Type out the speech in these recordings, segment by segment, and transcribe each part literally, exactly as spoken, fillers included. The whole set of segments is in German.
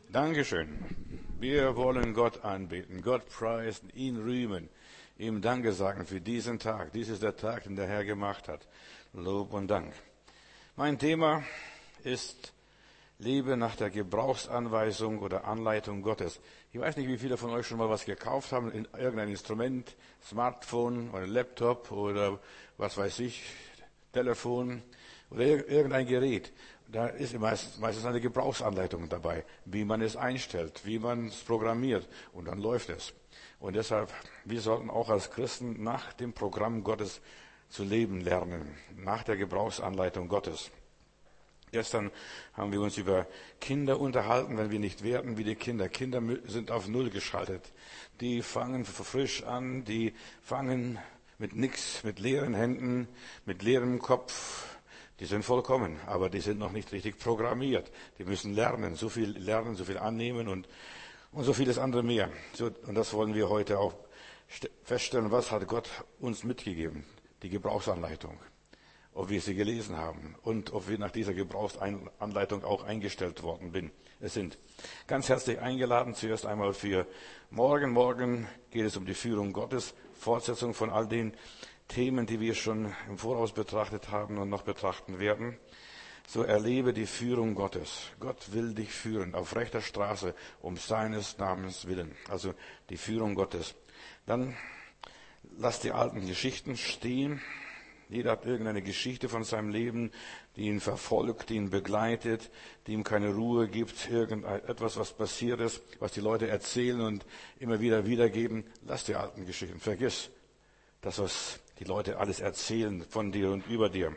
Dankeschön. Wir wollen Gott anbeten, Gott preisen, ihn rühmen, ihm Danke sagen für diesen Tag. Dies ist der Tag, den der Herr gemacht hat. Lob und Dank. Mein Thema ist Lebe nach der Gebrauchsanweisung oder Anleitung Gottes. Ich weiß nicht, wie viele von euch schon mal was gekauft haben, in irgendein Instrument, Smartphone oder Laptop oder was weiß ich, Telefon oder irgendein Gerät. Da ist meistens, meistens eine Gebrauchsanleitung dabei, wie man es einstellt, wie man es programmiert, und dann läuft es. Und deshalb, wir sollten auch als Christen nach dem Programm Gottes zu leben lernen, nach der Gebrauchsanleitung Gottes. Gestern haben wir uns über Kinder unterhalten, wenn wir nicht werden wie die Kinder. Kinder sind auf Null geschaltet. Die fangen frisch an, die fangen mit nichts, mit leeren Händen, mit leerem Kopf. Die sind vollkommen, aber die sind noch nicht richtig programmiert. Die müssen lernen, so viel lernen, so viel annehmen und, und so vieles andere mehr. So, und das wollen wir heute auch feststellen. Was hat Gott uns mitgegeben? Die Gebrauchsanleitung. Ob wir sie gelesen haben und ob wir nach dieser Gebrauchsanleitung auch eingestellt worden bin, es sind. Ganz herzlich eingeladen, zuerst einmal für morgen. Morgen geht es um die Führung Gottes, Fortsetzung von all den Themen, die wir schon im Voraus betrachtet haben und noch betrachten werden. So erlebe die Führung Gottes. Gott will dich führen auf rechter Straße um seines Namens willen. Also die Führung Gottes. Dann lass die alten Geschichten stehen. Jeder hat irgendeine Geschichte von seinem Leben, die ihn verfolgt, die ihn begleitet, die ihm keine Ruhe gibt, irgendetwas, was passiert ist, was die Leute erzählen und immer wieder wiedergeben. Lass die alten Geschichten. Vergiss das, was die Leute alles erzählen von dir und über dir.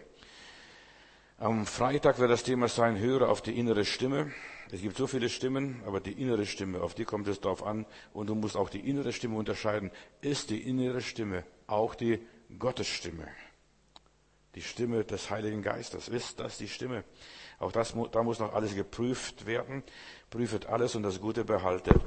Am Freitag wird das Thema sein, höre auf die innere Stimme. Es gibt so viele Stimmen, aber die innere Stimme, auf die kommt es drauf an. Und du musst auch die innere Stimme unterscheiden. Ist die innere Stimme auch die Gottesstimme? Die Stimme des Heiligen Geistes. Ist das die Stimme? Auch das, da muss noch alles geprüft werden. Prüfet alles und das Gute behalte.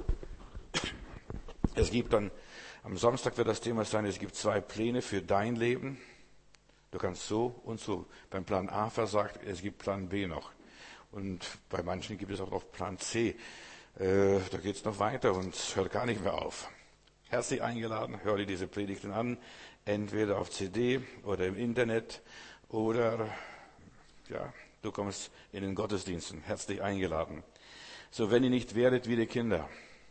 Es gibt dann, am Samstag wird das Thema sein, es gibt zwei Pläne für dein Leben. Du kannst so und so. Beim Plan A versagt, es gibt Plan B noch. Und bei manchen gibt es auch noch Plan C. Äh, da geht es noch weiter und hört gar nicht mehr auf. Herzlich eingeladen, hör dir diese Predigten an, entweder auf C D oder im Internet oder ja, du kommst in den Gottesdiensten. Herzlich eingeladen. So, wenn ihr nicht werdet wie die Kinder,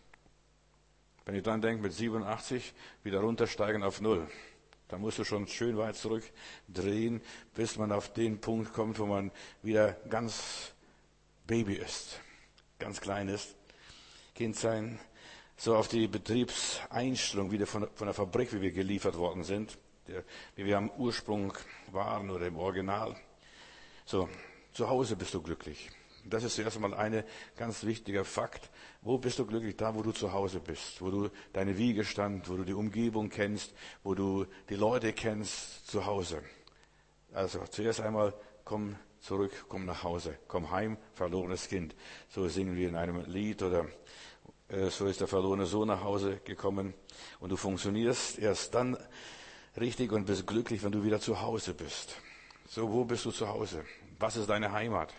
wenn ihr dann denkt, mit siebenundachtzig wieder runtersteigen auf Null, dann musst du schon schön weit zurückdrehen, bis man auf den Punkt kommt, wo man wieder ganz Baby ist, ganz klein ist, Kind sein. So auf die Betriebseinstellung wieder von, von der Fabrik, wie wir geliefert worden sind, der, wie wir am Ursprung waren oder im Original. So, zu Hause bist du glücklich. Das ist zuerst einmal ein ganz wichtiger Fakt. Wo bist du glücklich? Da, wo du zu Hause bist, wo du deine Wiege stand, wo du die Umgebung kennst, wo du die Leute kennst, zu Hause. Also zuerst einmal komm zurück, komm nach Hause, komm heim, verlorenes Kind. So singen wir in einem Lied oder so ist der verlorene Sohn nach Hause gekommen. Und du funktionierst erst dann richtig und bist glücklich, wenn du wieder zu Hause bist. So, wo bist du zu Hause? Was ist deine Heimat?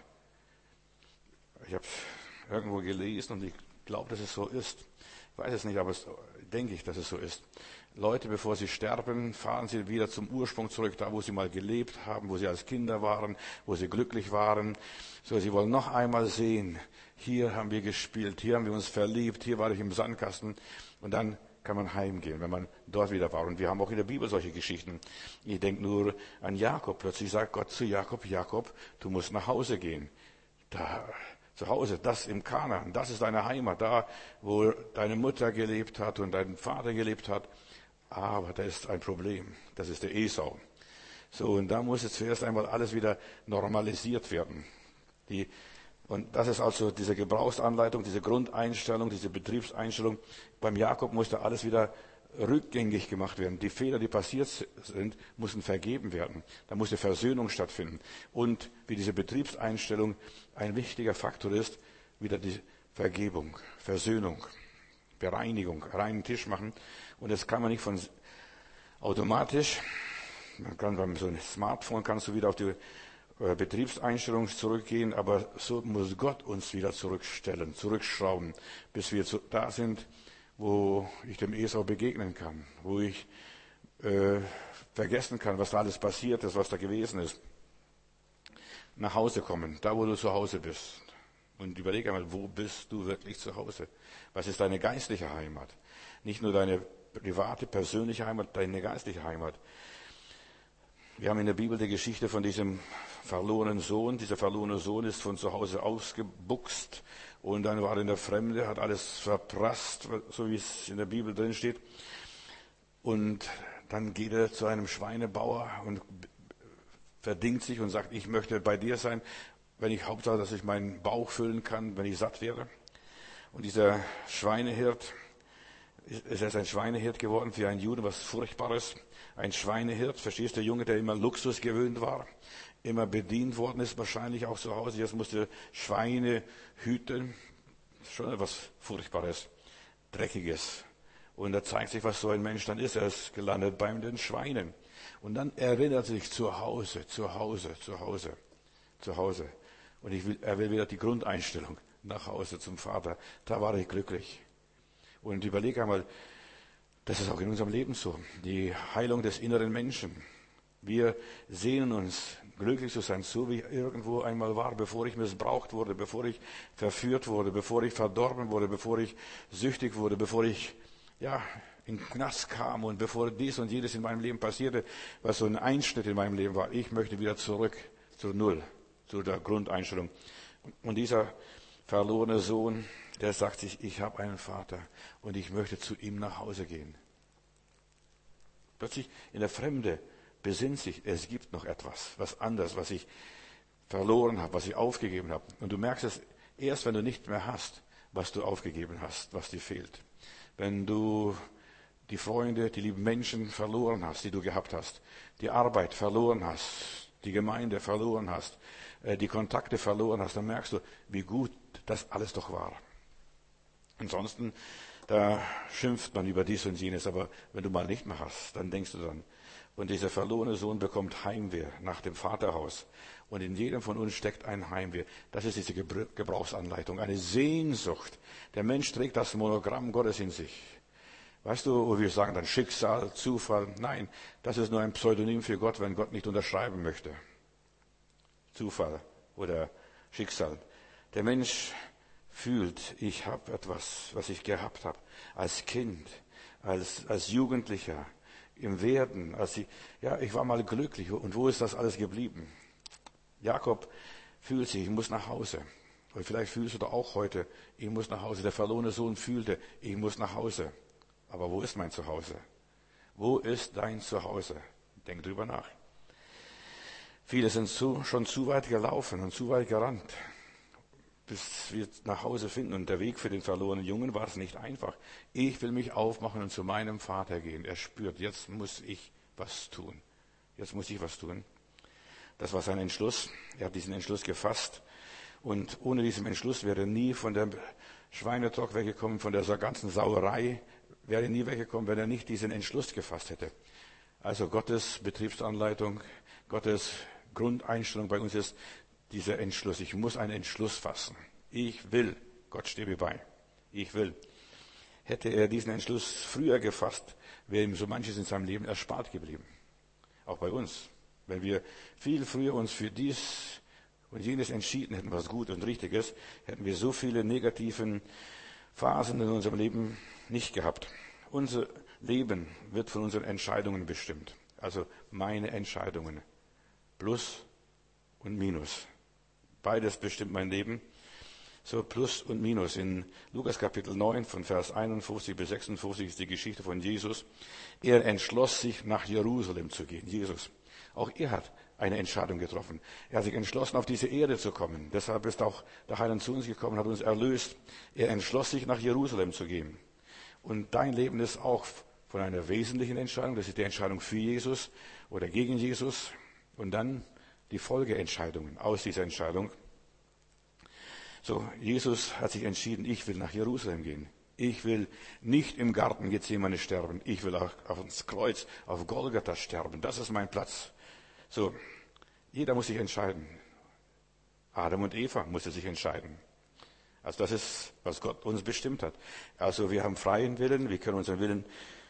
Ich habe irgendwo gelesen und ich glaube, dass es so ist. Ich weiß es nicht, aber es, denke ich, dass es so ist. Leute, bevor sie sterben, fahren sie wieder zum Ursprung zurück, da wo sie mal gelebt haben, wo sie als Kinder waren, wo sie glücklich waren. So, sie wollen noch einmal sehen, hier haben wir gespielt, hier haben wir uns verliebt, hier war ich im Sandkasten. Und dann kann man heimgehen, wenn man dort wieder war. Und wir haben auch in der Bibel solche Geschichten. Ich denke nur an Jakob. Plötzlich sagt Gott zu Jakob, Jakob, du musst nach Hause gehen. Da, zu Hause, das im Kanaan, das ist deine Heimat, da, wo deine Mutter gelebt hat und dein Vater gelebt hat. Aber da ist ein Problem, das ist der Esau. So, und da muss jetzt zuerst einmal alles wieder normalisiert werden. Die, und das ist also diese Gebrauchsanleitung, diese Grundeinstellung, diese Betriebseinstellung. Beim Jakob musste alles wieder rückgängig gemacht werden. Die Fehler, die passiert sind, mussten vergeben werden. Da musste Versöhnung stattfinden. Und wie diese Betriebseinstellung ein wichtiger Faktor ist, wieder die Vergebung, Versöhnung, Bereinigung, reinen Tisch machen. Und das kann man nicht von automatisch. Man kann beim so einem Smartphone kannst du wieder auf die äh, Betriebseinstellung zurückgehen, aber so muss Gott uns wieder zurückstellen, zurückschrauben, bis wir zu, da sind, wo ich dem Esau begegnen kann, wo ich äh, vergessen kann, was da alles passiert ist, was da gewesen ist. Nach Hause kommen, da wo du zu Hause bist. Und überleg einmal, wo bist du wirklich zu Hause? Was ist deine geistliche Heimat? Nicht nur deine private, persönliche Heimat, deine geistliche Heimat. Wir haben in der Bibel die Geschichte von diesem verlorenen Sohn. Dieser verlorene Sohn ist von zu Hause ausgebuchst und dann war er in der Fremde, hat alles verprasst, so wie es in der Bibel drin steht. Und dann geht er zu einem Schweinebauer und verdingt sich und sagt, ich möchte bei dir sein, wenn ich Hauptsache, dass ich meinen Bauch füllen kann, wenn ich satt werde. Und dieser Schweinehirt, ist er ein Schweinehirt geworden für einen Juden, was Furchtbares. Ein Schweinehirt, verstehst du, der Junge, der immer Luxus gewöhnt war, immer bedient worden ist, wahrscheinlich auch zu Hause. Jetzt musste Schweine hüten. Schon etwas Furchtbares, Dreckiges. Und da zeigt sich, was so ein Mensch dann ist. Er ist gelandet bei den Schweinen. Und dann erinnert sich zu Hause, zu Hause, zu Hause, zu Hause. Und ich will, er will wieder die Grundeinstellung nach Hause zum Vater. Da war ich glücklich. Und überleg einmal, das ist auch in unserem Leben so. Die Heilung des inneren Menschen. Wir sehnen uns, glücklich zu sein, so wie ich irgendwo einmal war, bevor ich missbraucht wurde, bevor ich verführt wurde, bevor ich verdorben wurde, bevor ich süchtig wurde, bevor ich, ja, in den Knast kam und bevor dies und jedes in meinem Leben passierte, was so ein Einschnitt in meinem Leben war. Ich möchte wieder zurück zur Null, zu der Grundeinstellung. Und dieser verlorene Sohn, der sagt sich, ich habe einen Vater und ich möchte zu ihm nach Hause gehen. Plötzlich in der Fremde besinnt sich, es gibt noch etwas, was anderes, was ich verloren habe, was ich aufgegeben habe. Und du merkst es erst, wenn du nicht mehr hast, was du aufgegeben hast, was dir fehlt. Wenn du die Freunde, die lieben Menschen verloren hast, die du gehabt hast, die Arbeit verloren hast, die Gemeinde verloren hast, die Kontakte verloren hast, dann merkst du, wie gut das alles doch war. Ansonsten, da schimpft man über dies und jenes, aber wenn du mal nicht mehr hast, dann denkst du dran. Und dieser verlorene Sohn bekommt Heimweh nach dem Vaterhaus. Und in jedem von uns steckt ein Heimweh. Das ist diese Gebrauchsanleitung, eine Sehnsucht. Der Mensch trägt das Monogramm Gottes in sich. Weißt du, wo wir sagen dann Schicksal, Zufall? Nein, das ist nur ein Pseudonym für Gott, wenn Gott nicht unterschreiben möchte. Zufall oder Schicksal. Der Mensch fühlt, ich habe etwas, was ich gehabt habe, als Kind, als, als Jugendlicher, im Werden, als ich, ja, ich war mal glücklich. Und wo ist das alles geblieben? Jakob fühlt sich, ich muss nach Hause. Und vielleicht fühlst du da auch heute, ich muss nach Hause. Der verlorene Sohn fühlte, ich muss nach Hause. Aber wo ist mein Zuhause? Wo ist dein Zuhause? Denk drüber nach. Viele sind zu, schon zu weit gelaufen und zu weit gerannt, bis wir nach Hause finden. Und der Weg für den verlorenen Jungen war es nicht einfach. Ich will mich aufmachen und zu meinem Vater gehen. Er spürt, jetzt muss ich was tun. Jetzt muss ich was tun. Das war sein Entschluss. Er hat diesen Entschluss gefasst. Und ohne diesen Entschluss wäre er nie von der Schweinetrock weggekommen, von der ganzen Sauerei, wäre er nie weggekommen, wenn er nicht diesen Entschluss gefasst hätte. Also Gottes Betriebsanleitung, Gottes Grundeinstellung bei uns ist dieser Entschluss. Ich muss einen Entschluss fassen. Ich will. Gott stehe mir bei. Ich will. Hätte er diesen Entschluss früher gefasst, wäre ihm so manches in seinem Leben erspart geblieben. Auch bei uns. Wenn wir viel früher uns für dies und jenes entschieden hätten, was gut und richtig ist, hätten wir so viele negativen Phasen in unserem Leben nicht gehabt. Unser Leben wird von unseren Entscheidungen bestimmt. Also meine Entscheidungen. Plus und Minus. Beides bestimmt mein Leben. So Plus und Minus. In Lukas Kapitel neun von Vers einundfünfzig bis sechsundfünfzig ist die Geschichte von Jesus. Er entschloss sich, nach Jerusalem zu gehen. Jesus. Auch er hat eine Entscheidung getroffen. Er hat sich entschlossen, auf diese Erde zu kommen. Deshalb ist auch der Heiland zu uns gekommen, hat uns erlöst. Er entschloss sich, nach Jerusalem zu gehen. Und dein Leben ist auch von einer wesentlichen Entscheidung. Das ist die Entscheidung für Jesus oder gegen Jesus. Und dann die Folgeentscheidungen aus dieser Entscheidung. So, Jesus hat sich entschieden, ich will nach Jerusalem gehen. Ich will nicht im Garten Gethsemane sterben. Ich will auch auf das Kreuz, auf Golgatha sterben. Das ist mein Platz. So, Jeder muss sich entscheiden. Adam und Eva mussten sich entscheiden. Also das ist, was Gott uns bestimmt hat. Also wir haben freien Willen, wir können unseren Willen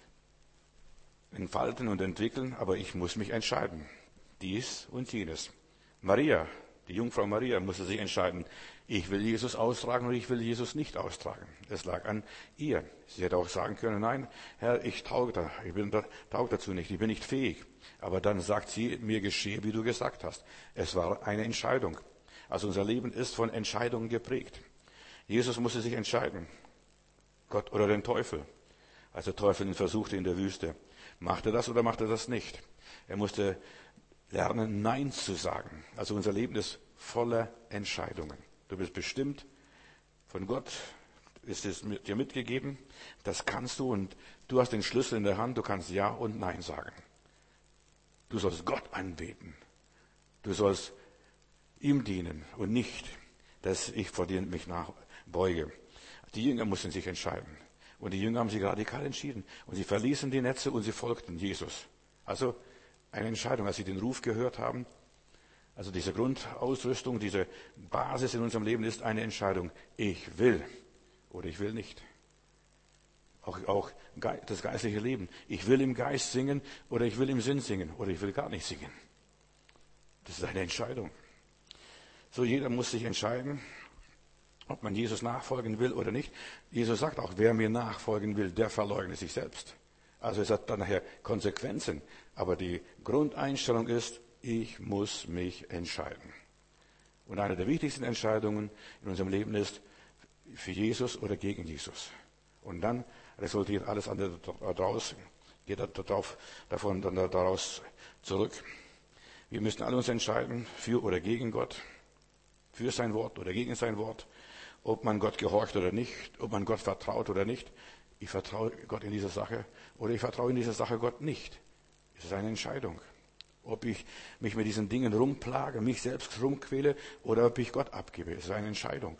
entfalten und entwickeln, aber ich muss mich entscheiden. Dies und jenes. Maria, die Jungfrau Maria, musste sich entscheiden, ich will Jesus austragen oder ich will Jesus nicht austragen. Es lag an ihr. Sie hätte auch sagen können, nein, Herr, ich tauge da, ich bin da, tauge dazu nicht, ich bin nicht fähig. Aber dann sagt sie, mir geschehe, wie du gesagt hast. Es war eine Entscheidung. Also unser Leben ist von Entscheidungen geprägt. Jesus musste sich entscheiden, Gott oder den Teufel. Als der Teufel ihn versuchte in der Wüste, macht er das oder macht er das nicht? Er musste lernen, Nein zu sagen. Also unser Leben ist voller Entscheidungen. Du bist bestimmt von Gott, ist es dir mitgegeben, das kannst du und du hast den Schlüssel in der Hand, du kannst Ja und Nein sagen. Du sollst Gott anbeten. Du sollst ihm dienen und nicht, dass ich vor dir mich nachbeuge. Die Jünger mussten sich entscheiden. Und die Jünger haben sich radikal entschieden. Und sie verließen die Netze und sie folgten Jesus. Also eine Entscheidung, als sie den Ruf gehört haben. Also diese Grundausrüstung, diese Basis in unserem Leben ist eine Entscheidung. Ich will oder ich will nicht. Auch, auch das geistliche Leben. Ich will im Geist singen oder ich will im Sinn singen oder ich will gar nicht singen. Das ist eine Entscheidung. So, jeder muss sich entscheiden, ob man Jesus nachfolgen will oder nicht. Jesus sagt auch, wer mir nachfolgen will, der verleugne sich selbst. Also es hat dann nachher Konsequenzen. Aber die Grundeinstellung ist, ich muss mich entscheiden. Und eine der wichtigsten Entscheidungen in unserem Leben ist, für Jesus oder gegen Jesus. Und dann resultiert alles andere daraus, geht darauf, davon dann daraus zurück. Wir müssen alle uns entscheiden, für oder gegen Gott, für sein Wort oder gegen sein Wort, ob man Gott gehorcht oder nicht, ob man Gott vertraut oder nicht. Ich vertraue Gott in dieser Sache oder ich vertraue in dieser Sache Gott nicht. Es ist eine Entscheidung. Ob ich mich mit diesen Dingen rumplage, mich selbst rumquäle oder ob ich Gott abgebe. Es ist eine Entscheidung.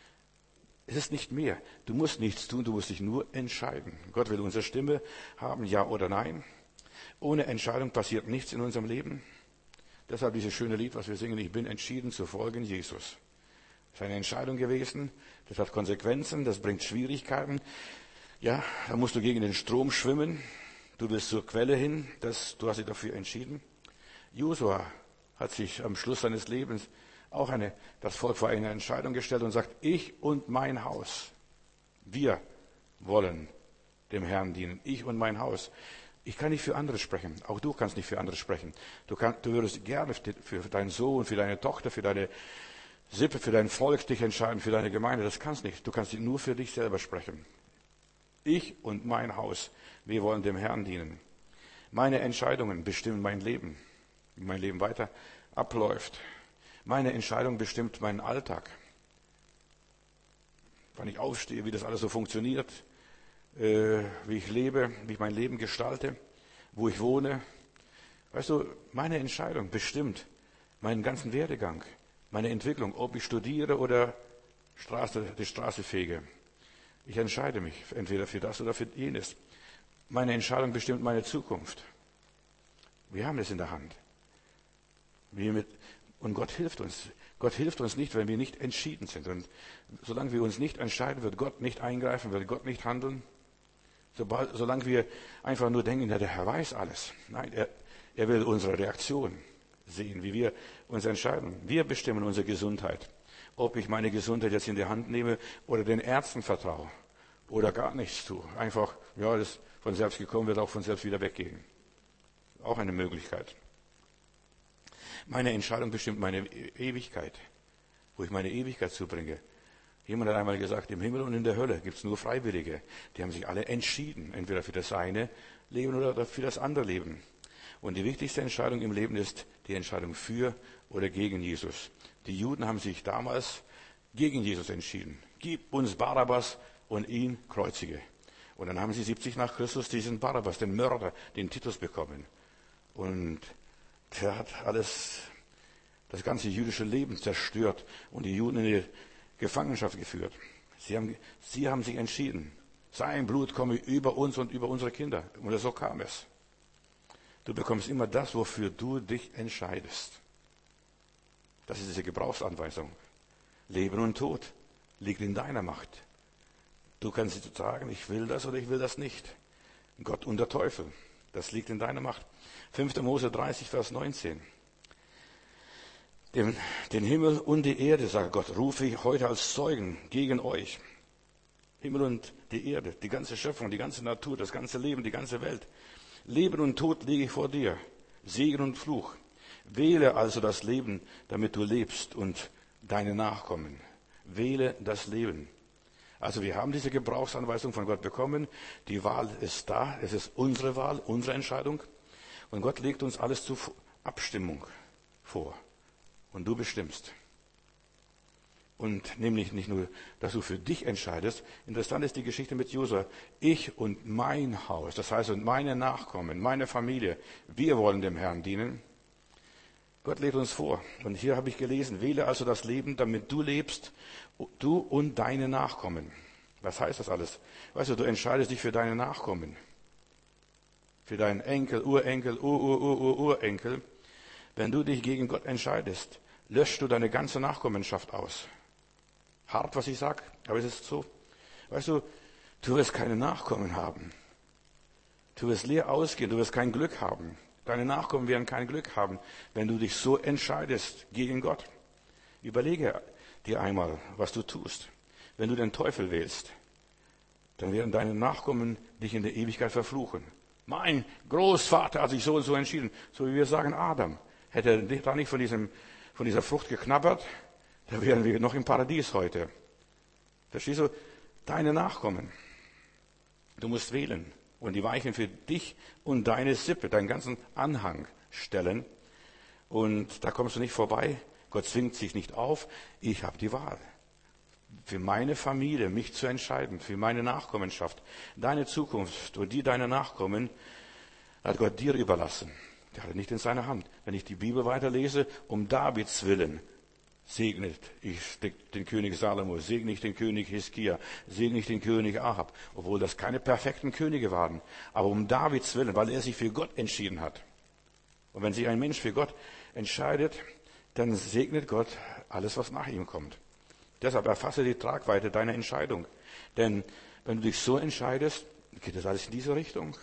Es ist nicht mehr. Du musst nichts tun, du musst dich nur entscheiden. Gott will unsere Stimme haben, ja oder nein. Ohne Entscheidung passiert nichts in unserem Leben. Deshalb dieses schöne Lied, was wir singen, ich bin entschieden zu folgen Jesus. Das ist eine Entscheidung gewesen, das hat Konsequenzen, das bringt Schwierigkeiten. Ja, da musst du gegen den Strom schwimmen. Du willst zur Quelle hin, das, du hast dich dafür entschieden. Josua hat sich am Schluss seines Lebens auch eine, das Volk vor eine Entscheidung gestellt und sagt, ich und mein Haus, wir wollen dem Herrn dienen, ich und mein Haus. Ich kann nicht für andere sprechen, auch du kannst nicht für andere sprechen. Du, kann, du würdest gerne für deinen Sohn, für deine Tochter, für deine Sippe, für dein Volk dich entscheiden, für deine Gemeinde, das kannst nicht. Du kannst nur für dich selber sprechen. Ich und mein Haus, wir wollen dem Herrn dienen. Meine Entscheidungen bestimmen mein Leben, wie mein Leben weiter abläuft. Meine Entscheidung bestimmt meinen Alltag. Wann ich aufstehe, wie das alles so funktioniert, äh, wie ich lebe, wie ich mein Leben gestalte, wo ich wohne. Weißt du, meine Entscheidung bestimmt meinen ganzen Werdegang, meine Entwicklung, ob ich studiere oder Straße, die Straße fege. Ich entscheide mich entweder für das oder für jenes. Meine Entscheidung bestimmt meine Zukunft. Wir haben es in der Hand. Wir mit, und Gott hilft uns. Gott hilft uns nicht, wenn wir nicht entschieden sind. Und solange wir uns nicht entscheiden, wird Gott nicht eingreifen, wird Gott nicht handeln. Sobald, solange wir einfach nur denken, ja, der Herr weiß alles. Nein, er, er will unsere Reaktion sehen, wie wir uns entscheiden. Wir bestimmen unsere Gesundheit. Ob ich meine Gesundheit jetzt in die Hand nehme oder den Ärzten vertraue oder gar nichts tue. Einfach, ja, das von selbst gekommen wird auch von selbst wieder weggehen. Auch eine Möglichkeit. Meine Entscheidung bestimmt meine Ewigkeit, wo ich meine Ewigkeit zubringe. Jemand hat einmal gesagt, im Himmel und in der Hölle gibt es nur Freiwillige. Die haben sich alle entschieden, entweder für das eine Leben oder für das andere Leben. Und die wichtigste Entscheidung im Leben ist die Entscheidung für oder gegen Jesus. Die Juden haben sich damals gegen Jesus entschieden. Gib uns Barabbas und ihn kreuzige. Und dann haben sie siebzig nach Christus diesen Barabbas, den Mörder, den Titus bekommen. Und der hat alles, das ganze jüdische Leben zerstört und die Juden in die Gefangenschaft geführt. Sie haben, sie haben sich entschieden, sein Blut komme über uns und über unsere Kinder. Und so kam es. Du bekommst immer das, wofür du dich entscheidest. Das ist diese Gebrauchsanweisung. Leben und Tod liegt in deiner Macht. Du kannst sagen, ich will das oder ich will das nicht. Gott und der Teufel, das liegt in deiner Macht. fünfter Mose dreißig, Vers neunzehn. Den, den Himmel und die Erde, sagt Gott, rufe ich heute als Zeugen gegen euch. Himmel und die Erde, die ganze Schöpfung, die ganze Natur, das ganze Leben, die ganze Welt. Leben und Tod lege ich vor dir, Segen und Fluch. Wähle also das Leben, damit du lebst und deine Nachkommen. Wähle das Leben. Also wir haben diese Gebrauchsanweisung von Gott bekommen. Die Wahl ist da. Es ist unsere Wahl, unsere Entscheidung. Und Gott legt uns alles zur Abstimmung vor. Und du bestimmst. Und nämlich nicht nur, dass du für dich entscheidest. Interessant ist die Geschichte mit Josua. Ich und mein Haus, das heißt und meine Nachkommen, meine Familie, wir wollen dem Herrn dienen. Gott lädt uns vor. Und hier habe ich gelesen, wähle also das Leben, damit du lebst, du und deine Nachkommen. Was heißt das alles? Weißt du, du entscheidest dich für deine Nachkommen. Für deinen Enkel, Urenkel, Ur-Ur-Ur-Urenkel. Wenn du dich gegen Gott entscheidest, löschst du deine ganze Nachkommenschaft aus. Hart, was ich sage, aber es ist so. Weißt du, du wirst keine Nachkommen haben. Du wirst leer ausgehen, du wirst kein Glück haben. Deine Nachkommen werden kein Glück haben, wenn du dich so entscheidest gegen Gott. Überlege dir einmal, was du tust. Wenn du den Teufel wählst, dann werden deine Nachkommen dich in der Ewigkeit verfluchen. Mein Großvater hat sich so und so entschieden. So wie wir sagen, Adam. Hätte er da nicht von, diesem, von dieser Frucht geknabbert, da wären wir noch im Paradies heute. Verstehst du? Deine Nachkommen. Du musst wählen. Und die Weichen für dich und deine Sippe, deinen ganzen Anhang stellen. Und da kommst du nicht vorbei. Gott zwingt sich nicht auf. Ich habe die Wahl. Für meine Familie, mich zu entscheiden, für meine Nachkommenschaft, deine Zukunft und die deiner Nachkommen, hat Gott dir überlassen. Der hat nicht in seiner Hand. Wenn ich die Bibel weiterlese, um Davids willen, segnet ich den König Salomo, segne ich den König Hiskia, segne ich den König Ahab, obwohl das keine perfekten Könige waren, aber um Davids willen, weil er sich für Gott entschieden hat. Und wenn sich ein Mensch für Gott entscheidet, dann segnet Gott alles, was nach ihm kommt. Deshalb erfasse die Tragweite deiner Entscheidung. Denn wenn du dich so entscheidest, geht das alles in diese Richtung.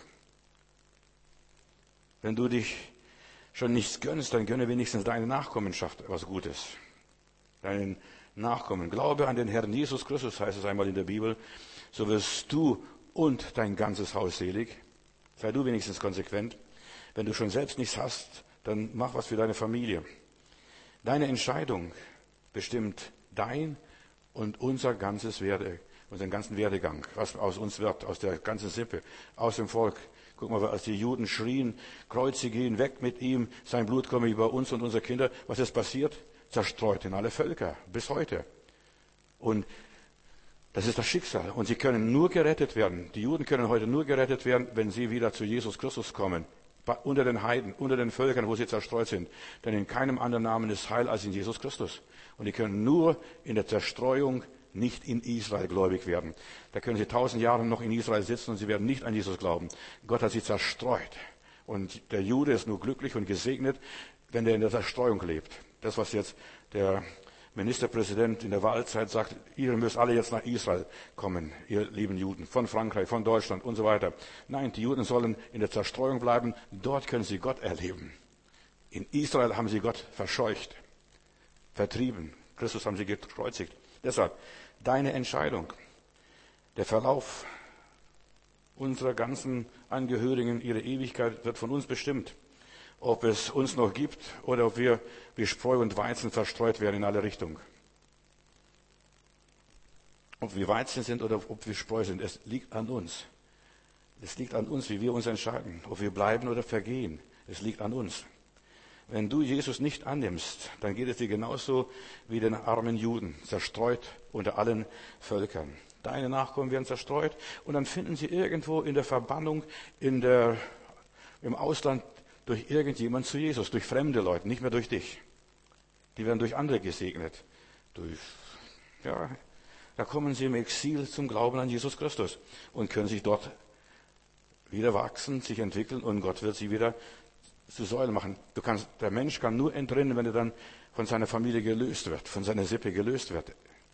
Wenn du dich schon nichts gönnst, dann gönne wenigstens deine Nachkommenschaft was Gutes. Deinen Nachkommen. Glaube an den Herrn Jesus Christus, heißt es einmal in der Bibel, so wirst du und dein ganzes Haus selig. Sei du wenigstens konsequent. Wenn du schon selbst nichts hast, dann mach was für deine Familie. Deine Entscheidung bestimmt dein und unser ganzes Werde, unseren ganzen Werdegang, was aus uns wird, aus der ganzen Sippe, aus dem Volk. Guck mal, als die Juden schrien, kreuzige ihn, weg mit ihm, sein Blut komme über uns und unsere Kinder. Was ist passiert? Zerstreut in alle Völker, bis heute. Und das ist das Schicksal. Und sie können nur gerettet werden. Die Juden können heute nur gerettet werden, wenn sie wieder zu Jesus Christus kommen. Unter den Heiden, unter den Völkern, wo sie zerstreut sind. Denn in keinem anderen Namen ist Heil als in Jesus Christus. Und die können nur in der Zerstreuung nicht in Israel gläubig werden. Da können sie tausend Jahre noch in Israel sitzen und sie werden nicht an Jesus glauben. Gott hat sie zerstreut. Und der Jude ist nur glücklich und gesegnet, wenn er in der Zerstreuung lebt. Das, was jetzt der Ministerpräsident in der Wahlzeit sagt, ihr müsst alle jetzt nach Israel kommen, ihr lieben Juden, von Frankreich, von Deutschland und so weiter. Nein, die Juden sollen in der Zerstreuung bleiben, dort können sie Gott erleben. In Israel haben sie Gott verscheucht, vertrieben. Christus haben sie gekreuzigt. Deshalb, deine Entscheidung, der Verlauf unserer ganzen Angehörigen, ihre Ewigkeit wird von uns bestimmt. Ob es uns noch gibt oder ob wir wie Spreu und Weizen verstreut werden in alle Richtungen. Ob wir Weizen sind oder ob wir Spreu sind, es liegt an uns. Es liegt an uns, wie wir uns entscheiden, ob wir bleiben oder vergehen. Es liegt an uns. Wenn du Jesus nicht annimmst, dann geht es dir genauso wie den armen Juden, zerstreut unter allen Völkern. Deine Nachkommen werden zerstreut und dann finden sie irgendwo in der Verbannung, in der, im Ausland, durch irgendjemand zu Jesus, durch fremde Leute, nicht mehr durch dich. Die werden durch andere gesegnet. Durch, ja, da kommen sie im Exil zum Glauben an Jesus Christus und können sich dort wieder wachsen, sich entwickeln und Gott wird sie wieder zu Säulen machen. Du kannst, der Mensch kann nur entrinnen, wenn er dann von seiner Familie gelöst wird, von seiner Sippe gelöst wird.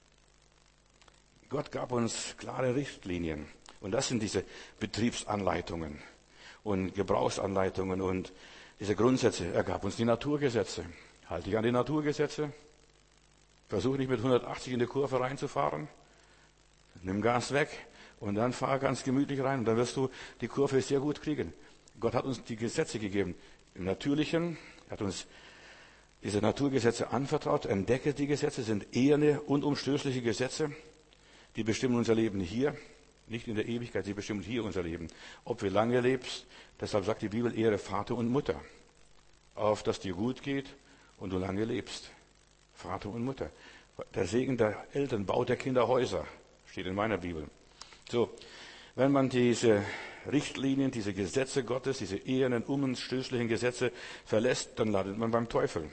Gott gab uns klare Richtlinien. Und das sind diese Betriebsanleitungen und Gebrauchsanleitungen und diese Grundsätze. Er gab uns die Naturgesetze. Halte dich an die Naturgesetze. Versuch nicht mit hundertachtzig in die Kurve reinzufahren. Nimm Gas weg und dann fahr ganz gemütlich rein. Und dann wirst du die Kurve sehr gut kriegen. Gott hat uns die Gesetze gegeben. Im Natürlichen, er hat uns diese Naturgesetze anvertraut. Entdecke die Gesetze, sind eherne, unumstößliche Gesetze. Die bestimmen unser Leben hier, nicht in der Ewigkeit, sie bestimmen hier unser Leben. Ob wir lange lebst, deshalb sagt die Bibel, ehre Vater und Mutter. Auf, dass dir gut geht und du lange lebst. Vater und Mutter. Der Segen der Eltern baut der Kinder Häuser, steht in meiner Bibel. So, wenn man diese Richtlinien, diese Gesetze Gottes, diese ehernen, unumstößlichen Gesetze verlässt, dann landet man beim Teufel.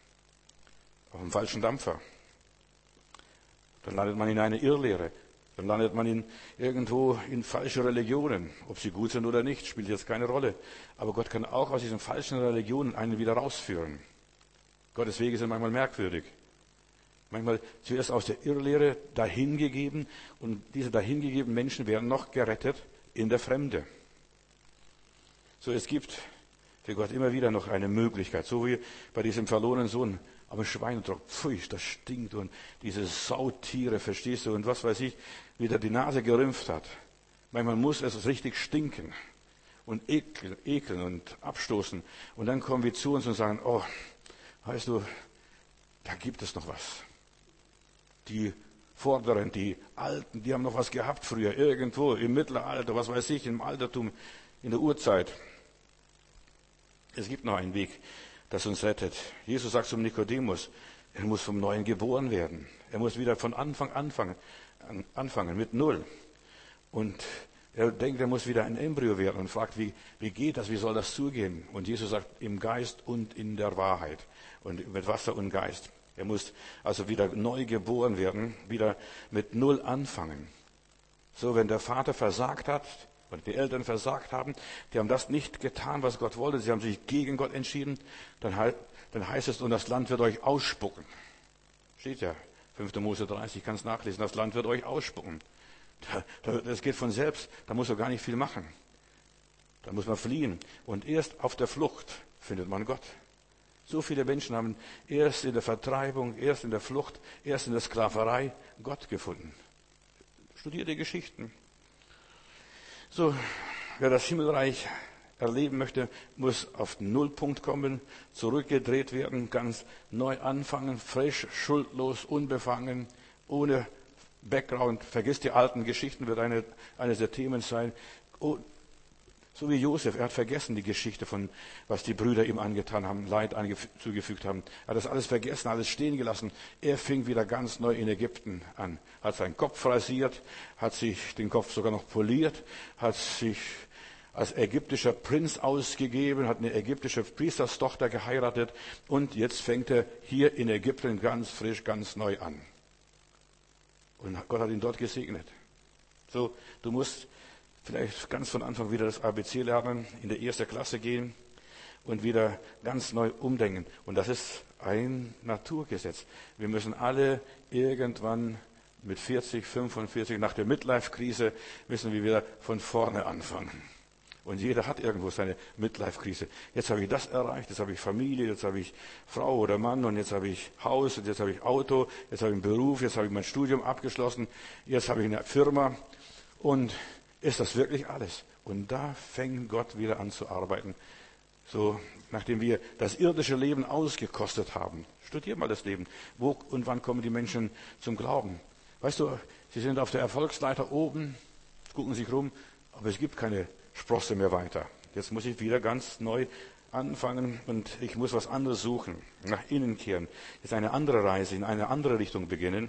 Auf dem falschen Dampfer. Dann landet man in eine Irrlehre. Dann landet man in, irgendwo in falsche Religionen. Ob sie gut sind oder nicht, spielt jetzt keine Rolle. Aber Gott kann auch aus diesen falschen Religionen einen wieder rausführen. Gottes Wege sind manchmal merkwürdig. Manchmal zuerst aus der Irrlehre dahingegeben und diese dahingegebenen Menschen werden noch gerettet in der Fremde. So, es gibt für Gott immer wieder noch eine Möglichkeit, so wie bei diesem verlorenen Sohn. Aber Schweinetrog, pfui, das stinkt und diese Sautiere, verstehst du, und was weiß ich, wie der die Nase gerümpft hat. Manchmal muss es richtig stinken und ekeln, ekeln und abstoßen. Und dann kommen wir zu uns und sagen, oh, weißt du, da gibt es noch was. Die Vorderen, die Alten, die haben noch was gehabt früher, irgendwo im Mittelalter, was weiß ich, im Altertum, in der Urzeit. Es gibt noch einen Weg, das uns rettet. Jesus sagt zum Nikodemus, er muss vom Neuen geboren werden. Er muss wieder von Anfang anfangen, anfangen mit Null. Und er denkt, er muss wieder ein Embryo werden und fragt, wie, wie geht das, wie soll das zugehen? Und Jesus sagt, im Geist und in der Wahrheit und mit Wasser und Geist. Er muss also wieder neu geboren werden, wieder mit Null anfangen. So, wenn der Vater versagt hat, und die Eltern versagt haben, die haben das nicht getan, was Gott wollte, sie haben sich gegen Gott entschieden, dann, dann heißt es, und das Land wird euch ausspucken. Steht ja, fünfter Mose dreißig, ich kann es nachlesen, das Land wird euch ausspucken. Das geht von selbst, da muss man gar nicht viel machen. Da muss man fliehen. Und erst auf der Flucht findet man Gott. So viele Menschen haben erst in der Vertreibung, erst in der Flucht, erst in der Sklaverei Gott gefunden. Studiert die Geschichten. So, wer das Himmelreich erleben möchte, muss auf den Nullpunkt kommen, zurückgedreht werden, ganz neu anfangen, frisch, schuldlos, unbefangen, ohne Background. Vergiss die alten Geschichten, wird eine, eines der Themen sein. Oh, so wie Josef, er hat vergessen die Geschichte von, was die Brüder ihm angetan haben, Leid zugefügt haben. Er hat das alles vergessen, alles stehen gelassen. Er fing wieder ganz neu in Ägypten an. Hat seinen Kopf rasiert, hat sich den Kopf sogar noch poliert, hat sich als ägyptischer Prinz ausgegeben, hat eine ägyptische Priesterstochter geheiratet und jetzt fängt er hier in Ägypten ganz frisch, ganz neu an. Und Gott hat ihn dort gesegnet. So, du musst vielleicht ganz von Anfang wieder das A B C lernen, in der ersten Klasse gehen und wieder ganz neu umdenken. Und das ist ein Naturgesetz. Wir müssen alle irgendwann mit vierzig, fünfundvierzig, nach der Midlife-Krise, müssen wir wieder von vorne anfangen. Und jeder hat irgendwo seine Midlife-Krise. Jetzt habe ich das erreicht, jetzt habe ich Familie, jetzt habe ich Frau oder Mann und jetzt habe ich Haus und jetzt habe ich Auto, jetzt habe ich einen Beruf, jetzt habe ich mein Studium abgeschlossen, jetzt habe ich eine Firma und ist das wirklich alles? Und da fängt Gott wieder an zu arbeiten. So, nachdem wir das irdische Leben ausgekostet haben. Studier mal das Leben. Wo und wann kommen die Menschen zum Glauben? Weißt du, sie sind auf der Erfolgsleiter oben, gucken sich rum, aber es gibt keine Sprosse mehr weiter. Jetzt muss ich wieder ganz neu anfangen und ich muss was anderes suchen, nach innen kehren. Jetzt eine andere Reise, in eine andere Richtung beginnen.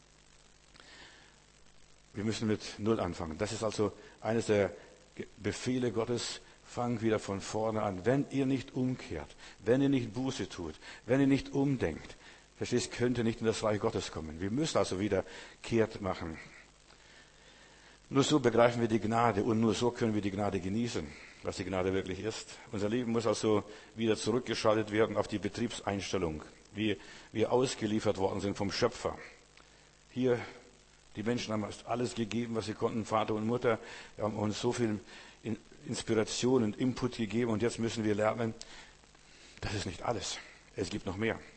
Wir müssen mit Null anfangen. Das ist also eines der Befehle Gottes. Fangt wieder von vorne an. Wenn ihr nicht umkehrt, wenn ihr nicht Buße tut, wenn ihr nicht umdenkt, verstehst, könnt ihr nicht in das Reich Gottes kommen. Wir müssen also wieder kehrt machen. Nur so begreifen wir die Gnade und nur so können wir die Gnade genießen, was die Gnade wirklich ist. Unser Leben muss also wieder zurückgeschaltet werden auf die Betriebseinstellung. wie wir ausgeliefert worden sind vom Schöpfer. Hier, die Menschen haben alles gegeben, was sie konnten. Vater und Mutter haben uns so viel Inspiration und Input gegeben. Und jetzt müssen wir lernen, das ist nicht alles. Es gibt noch mehr.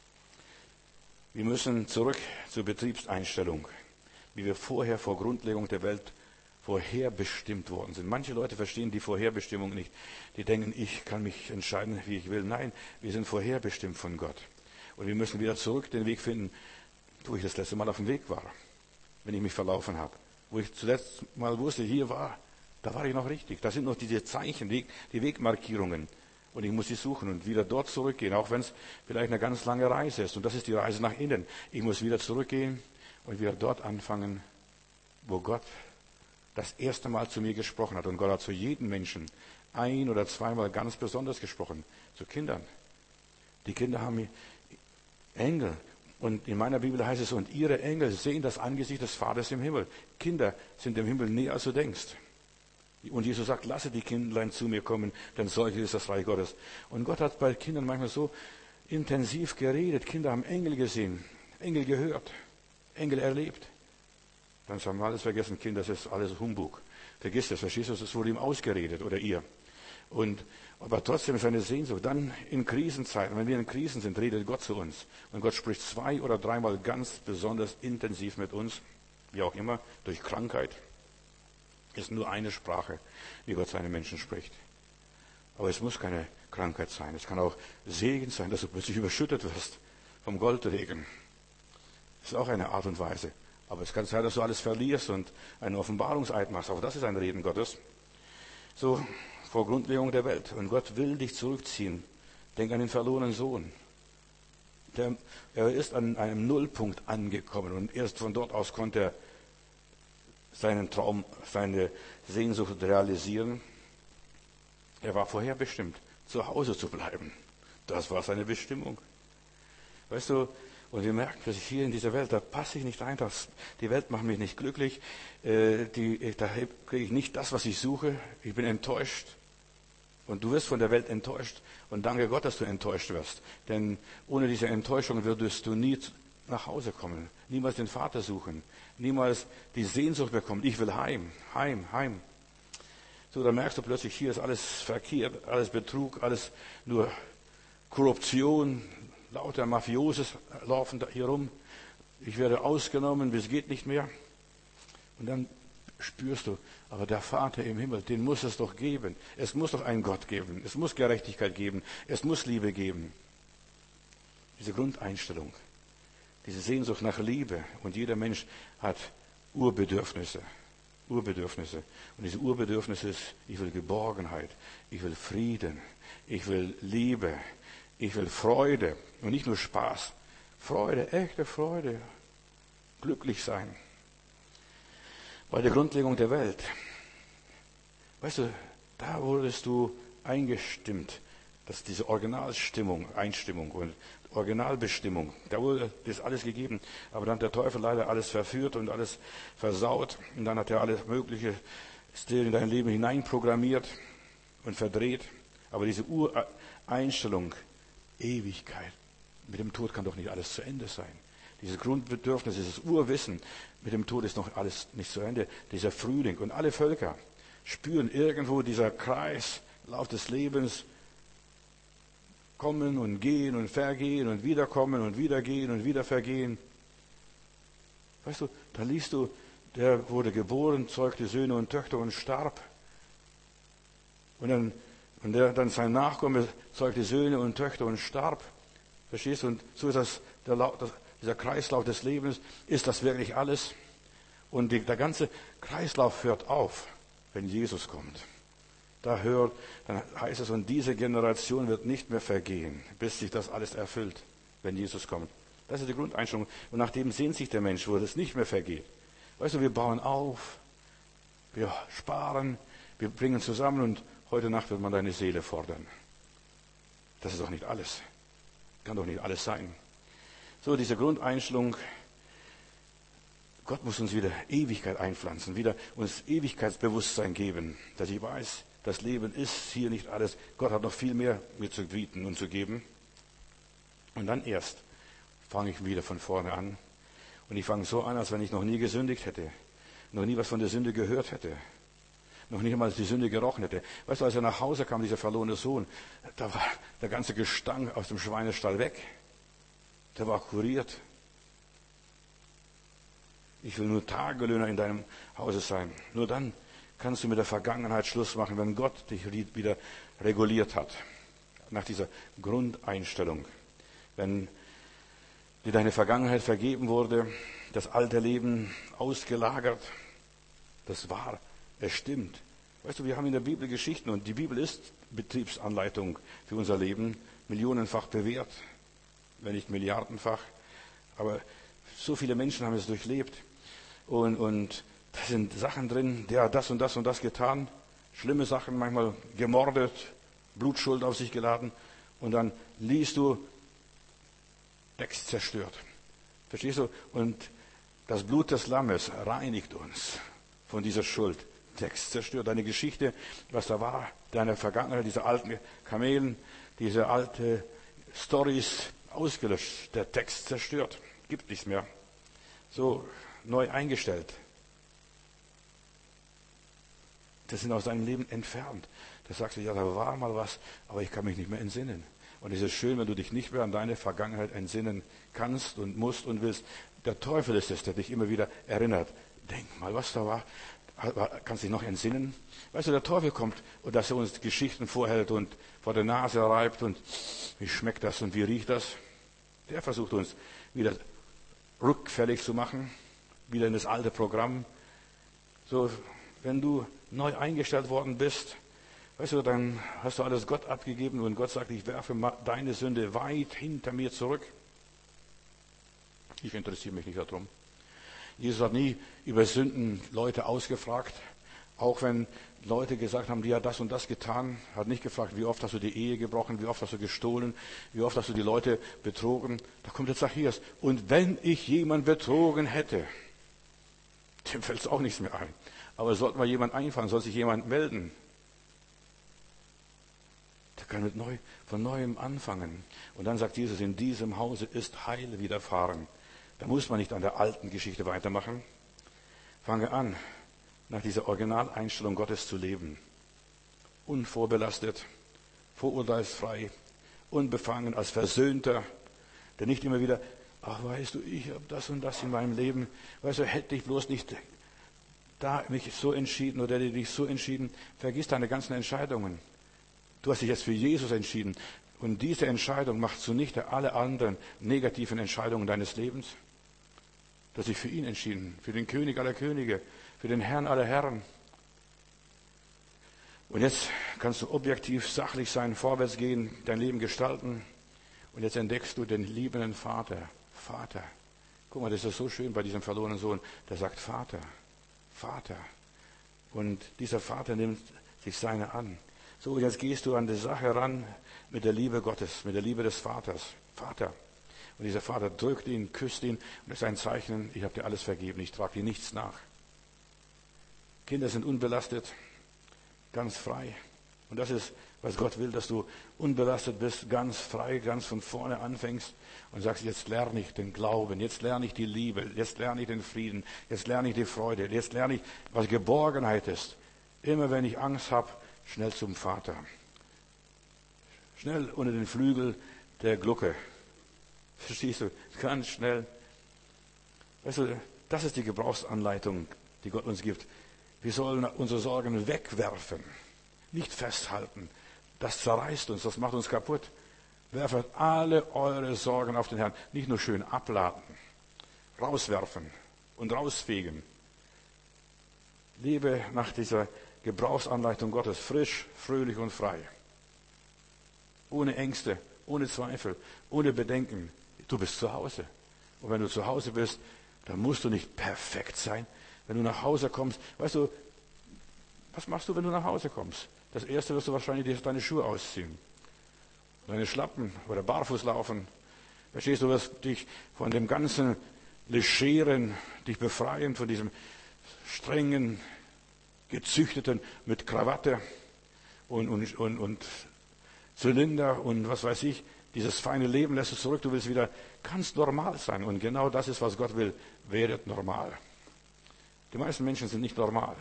Wir müssen zurück zur Betriebseinstellung, wie wir vorher vor Grundlegung der Welt vorherbestimmt worden sind. Manche Leute verstehen die Vorherbestimmung nicht. Die denken, ich kann mich entscheiden, wie ich will. Nein, wir sind vorherbestimmt von Gott. Und wir müssen wieder zurück den Weg finden, wo ich das letzte Mal auf dem Weg war, wenn ich mich verlaufen habe. Wo ich zuletzt mal wusste, hier war, da war ich noch richtig. Da sind noch diese Zeichen, die Wegmarkierungen. Und ich muss sie suchen und wieder dort zurückgehen, auch wenn es vielleicht eine ganz lange Reise ist. Und das ist die Reise nach innen. Ich muss wieder zurückgehen und wieder dort anfangen, wo Gott das erste Mal zu mir gesprochen hat. Und Gott hat zu jedem Menschen ein- oder zweimal ganz besonders gesprochen. Zu Kindern. Die Kinder haben Engel. Und in meiner Bibel heißt es, und ihre Engel sehen das Angesicht des Vaters im Himmel. Kinder sind im Himmel näher, als du denkst. Und Jesus sagt, lasse die Kindlein zu mir kommen, denn solches ist das Reich Gottes. Und Gott hat bei Kindern manchmal so intensiv geredet. Kinder haben Engel gesehen, Engel gehört, Engel erlebt. Dann haben wir alles vergessen, Kinder, das ist alles Humbug. Vergiss das, verstehst du, es wurde ihm ausgeredet oder ihr. Und, aber trotzdem ist eine Sehnsucht. Dann in Krisenzeiten, wenn wir in Krisen sind, redet Gott zu uns. Und Gott spricht zwei oder dreimal ganz besonders intensiv mit uns, wie auch immer, durch Krankheit. Ist nur eine Sprache, wie Gott seine Menschen spricht. Aber es muss keine Krankheit sein. Es kann auch Segen sein, dass du plötzlich überschüttet wirst vom Goldregen. Das ist auch eine Art und Weise. Aber es kann sein, dass du alles verlierst und einen Offenbarungseid machst. Auch das ist ein Reden Gottes. So vor Grundlegung der Welt. Und Gott will dich zurückziehen. Denk an den verlorenen Sohn. Der, er ist an einem Nullpunkt angekommen und erst von dort aus konnte er seinen Traum, seine Sehnsucht realisieren. Er war vorherbestimmt, zu Hause zu bleiben. Das war seine Bestimmung. Weißt du, und wir merken, dass ich hier in dieser Welt, da passe ich nicht rein, das, die Welt macht mich nicht glücklich, äh, die, da kriege ich nicht das, was ich suche, ich bin enttäuscht. Und du wirst von der Welt enttäuscht und danke Gott, dass du enttäuscht wirst. Denn ohne diese Enttäuschung würdest du nie nach Hause kommen, niemals den Vater suchen, niemals die Sehnsucht bekommen, ich will heim, heim, heim. So, dann merkst du plötzlich, hier ist alles verkehrt, alles Betrug, alles nur Korruption, lauter Mafioses laufen da hier rum. Ich werde ausgenommen, es geht nicht mehr. Und dann spürst du, aber der Vater im Himmel, den muss es doch geben. Es muss doch einen Gott geben. Es muss Gerechtigkeit geben. Es muss Liebe geben. Diese Grundeinstellung, diese Sehnsucht nach Liebe. Und jeder Mensch hat Urbedürfnisse. Urbedürfnisse. Und diese Urbedürfnisse ist, ich will Geborgenheit, ich will Frieden, ich will Liebe, ich will Freude. Und nicht nur Spaß. Freude, echte Freude. Glücklich sein. Bei der Grundlegung der Welt. Weißt du, da wurdest du eingestimmt. Das ist diese Originalstimmung, Einstimmung und Originalbestimmung. Da wurde das alles gegeben. Aber dann hat der Teufel leider alles verführt und alles versaut. Und dann hat er alles Mögliche still in dein Leben hineinprogrammiert und verdreht. Aber diese Ureinstellung, Ewigkeit. Mit dem Tod kann doch nicht alles zu Ende sein. Dieses Grundbedürfnis, dieses Urwissen, mit dem Tod ist noch alles nicht zu Ende. Dieser Frühling und alle Völker spüren irgendwo dieser Kreislauf des Lebens, kommen und gehen und vergehen und wiederkommen und wieder gehen und wieder vergehen. Weißt du, da liest du, der wurde geboren, zeugte Söhne und Töchter und starb. Und dann, und der, dann sein Nachkomme zeugte Söhne und Töchter und starb. Verstehst du? Und so ist das, der, das dieser Kreislauf des Lebens. Ist das wirklich alles? Und die, der ganze Kreislauf hört auf, wenn Jesus kommt. Da hört, dann heißt es, und diese Generation wird nicht mehr vergehen, bis sich das alles erfüllt, wenn Jesus kommt. Das ist die Grundeinstellung. Und nach dem sehnt sich der Mensch, wo es nicht mehr vergeht. Weißt du, wir bauen auf, wir sparen, wir bringen zusammen und heute Nacht wird man deine Seele fordern. Das ist doch nicht alles. Kann doch nicht alles sein. So, diese Grundeinstellung, Gott muss uns wieder Ewigkeit einpflanzen, wieder uns Ewigkeitsbewusstsein geben, dass ich weiß, das Leben ist hier nicht alles. Gott hat noch viel mehr mir zu bieten und zu geben. Und dann erst fange ich wieder von vorne an. Und ich fange so an, als wenn ich noch nie gesündigt hätte, noch nie was von der Sünde gehört hätte, noch nicht einmal die Sünde gerochen hätte. Weißt du, als er nach Hause kam, dieser verlorene Sohn, da war der ganze Gestank aus dem Schweinestall weg. Der war kuriert. Ich will nur Tagelöhner in deinem Hause sein. Nur dann kannst du mit der Vergangenheit Schluss machen, wenn Gott dich wieder reguliert hat. Nach dieser Grundeinstellung. Wenn dir deine Vergangenheit vergeben wurde, das alte Leben ausgelagert, das war, es stimmt. Weißt du, wir haben in der Bibel Geschichten und die Bibel ist Betriebsanleitung für unser Leben, millionenfach bewährt, wenn nicht milliardenfach. Aber so viele Menschen haben es durchlebt. Und, und da sind Sachen drin, der hat das und das und das getan, schlimme Sachen, manchmal gemordet, Blutschuld auf sich geladen. Und dann liest du, Text zerstört. Verstehst du? Und das Blut des Lammes reinigt uns von dieser Schuld. Text zerstört. Deine Geschichte, was da war, deine Vergangenheit, diese alten Kamelen, diese alte Stories ausgelöscht. Der Text zerstört. Gibt nichts mehr. So neu eingestellt. Das sind aus deinem Leben entfernt. Da sagst du, ja, da war mal was, aber ich kann mich nicht mehr entsinnen. Und es ist schön, wenn du dich nicht mehr an deine Vergangenheit entsinnen kannst und musst und willst. Der Teufel ist es, der dich immer wieder erinnert. Denk mal, was da war. Kannst dich noch entsinnen? Weißt du, der Teufel kommt und dass er uns Geschichten vorhält und vor der Nase reibt und wie schmeckt das und wie riecht das? Der versucht uns wieder rückfällig zu machen, wieder in das alte Programm. So, wenn du neu eingestellt worden bist, weißt du, dann hast du alles Gott abgegeben und Gott sagt, ich werfe deine Sünde weit hinter mir zurück. Ich interessiere mich nicht darum. Jesus hat nie über Sünden Leute ausgefragt, auch wenn Leute gesagt haben, die hat das und das getan, hat nicht gefragt, wie oft hast du die Ehe gebrochen, wie oft hast du gestohlen, wie oft hast du die Leute betrogen. Da kommt jetzt Zachäus. Und wenn ich jemanden betrogen hätte, dem fällt es auch nichts mehr ein. Aber sollte mal jemand einfallen, soll sich jemand melden. Der kann mit neu, von Neuem anfangen. Und dann sagt Jesus, in diesem Hause ist Heil widerfahren. Da muss man nicht an der alten Geschichte weitermachen. Fange an, nach dieser Originaleinstellung Gottes zu leben. Unvorbelastet, vorurteilsfrei, unbefangen, als Versöhnter, der nicht immer wieder, ach weißt du, ich habe das und das in meinem Leben, weißt du, hätte ich bloß nicht da mich so entschieden oder hätte dich so entschieden, vergiss deine ganzen Entscheidungen. Du hast dich jetzt für Jesus entschieden und diese Entscheidung macht zunichte alle anderen negativen Entscheidungen deines Lebens. Du hast dich für ihn entschieden, für den König aller Könige, für den Herrn aller Herren. Und jetzt kannst du objektiv, sachlich sein, vorwärts gehen, dein Leben gestalten. Und jetzt entdeckst du den liebenden Vater. Vater. Guck mal, das ist so schön bei diesem verlorenen Sohn. Der sagt Vater, Vater. Und dieser Vater nimmt sich seine an. So, jetzt gehst du an die Sache ran mit der Liebe Gottes, mit der Liebe des Vaters. Vater. Und dieser Vater drückt ihn, küsst ihn. Und das ist ein Zeichen, ich habe dir alles vergeben, ich trage dir nichts nach. Kinder sind unbelastet, ganz frei. Und das ist, was Gott will, dass du unbelastet bist, ganz frei, ganz von vorne anfängst und sagst, jetzt lerne ich den Glauben, jetzt lerne ich die Liebe, jetzt lerne ich den Frieden, jetzt lerne ich die Freude, jetzt lerne ich, was Geborgenheit ist. Immer wenn ich Angst habe, schnell zum Vater. Schnell unter den Flügel der Glucke. Verstehst du? Ganz schnell. Weißt du, das ist die Gebrauchsanleitung, die Gott uns gibt. Wir sollen unsere Sorgen wegwerfen, nicht festhalten. Das zerreißt uns, das macht uns kaputt. Werft alle eure Sorgen auf den Herrn. Nicht nur schön abladen, rauswerfen und rausfegen. Lebe nach dieser Gebrauchsanleitung Gottes, frisch, fröhlich und frei. Ohne Ängste, ohne Zweifel, ohne Bedenken. Du bist zu Hause. Und wenn du zu Hause bist, dann musst du nicht perfekt sein. Wenn du nach Hause kommst, weißt du, was machst du, wenn du nach Hause kommst? Das Erste wirst du wahrscheinlich deine Schuhe ausziehen. Deine Schlappen oder barfuß laufen. Verstehst du, du wirst dich von dem ganzen Legeren, dich befreien, von diesem strengen, gezüchteten mit Krawatte und, und, und, und Zylinder und was weiß ich. Dieses feine Leben lässt du zurück, du willst wieder ganz normal sein. Und genau das ist, was Gott will. Werdet normal. Die meisten Menschen sind nicht normal.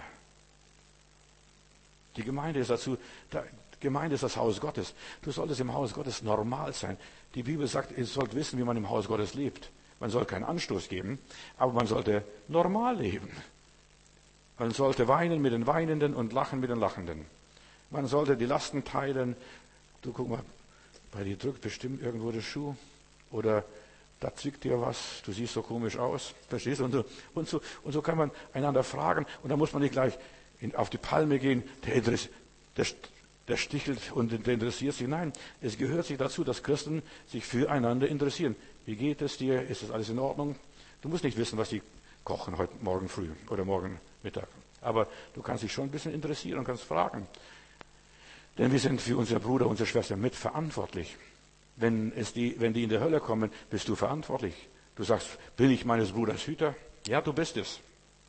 Die Gemeinde ist dazu, die Gemeinde ist das Haus Gottes. Du solltest im Haus Gottes normal sein. Die Bibel sagt, ihr sollt wissen, wie man im Haus Gottes lebt. Man soll keinen Anstoß geben, aber man sollte normal leben. Man sollte weinen mit den Weinenden und lachen mit den Lachenden. Man sollte die Lasten teilen. Du guck mal, bei dir drückt bestimmt irgendwo der Schuh oder da zwickt dir was, du siehst so komisch aus, verstehst du? Und so, und so, und so kann man einander fragen und da muss man nicht gleich in, auf die Palme gehen, der, der, der stichelt und der interessiert sich. Nein, es gehört sich dazu, dass Christen sich füreinander interessieren. Wie geht es dir? Ist das alles in Ordnung? Du musst nicht wissen, was die kochen heute Morgen früh oder morgen Mittag. Aber du kannst dich schon ein bisschen interessieren und kannst fragen. Denn wir sind für unsere Bruder, unsere Schwester mitverantwortlich. Wenn, es die, wenn die in die Hölle kommen, bist du verantwortlich. Du sagst, bin ich meines Bruders Hüter? Ja, du bist es.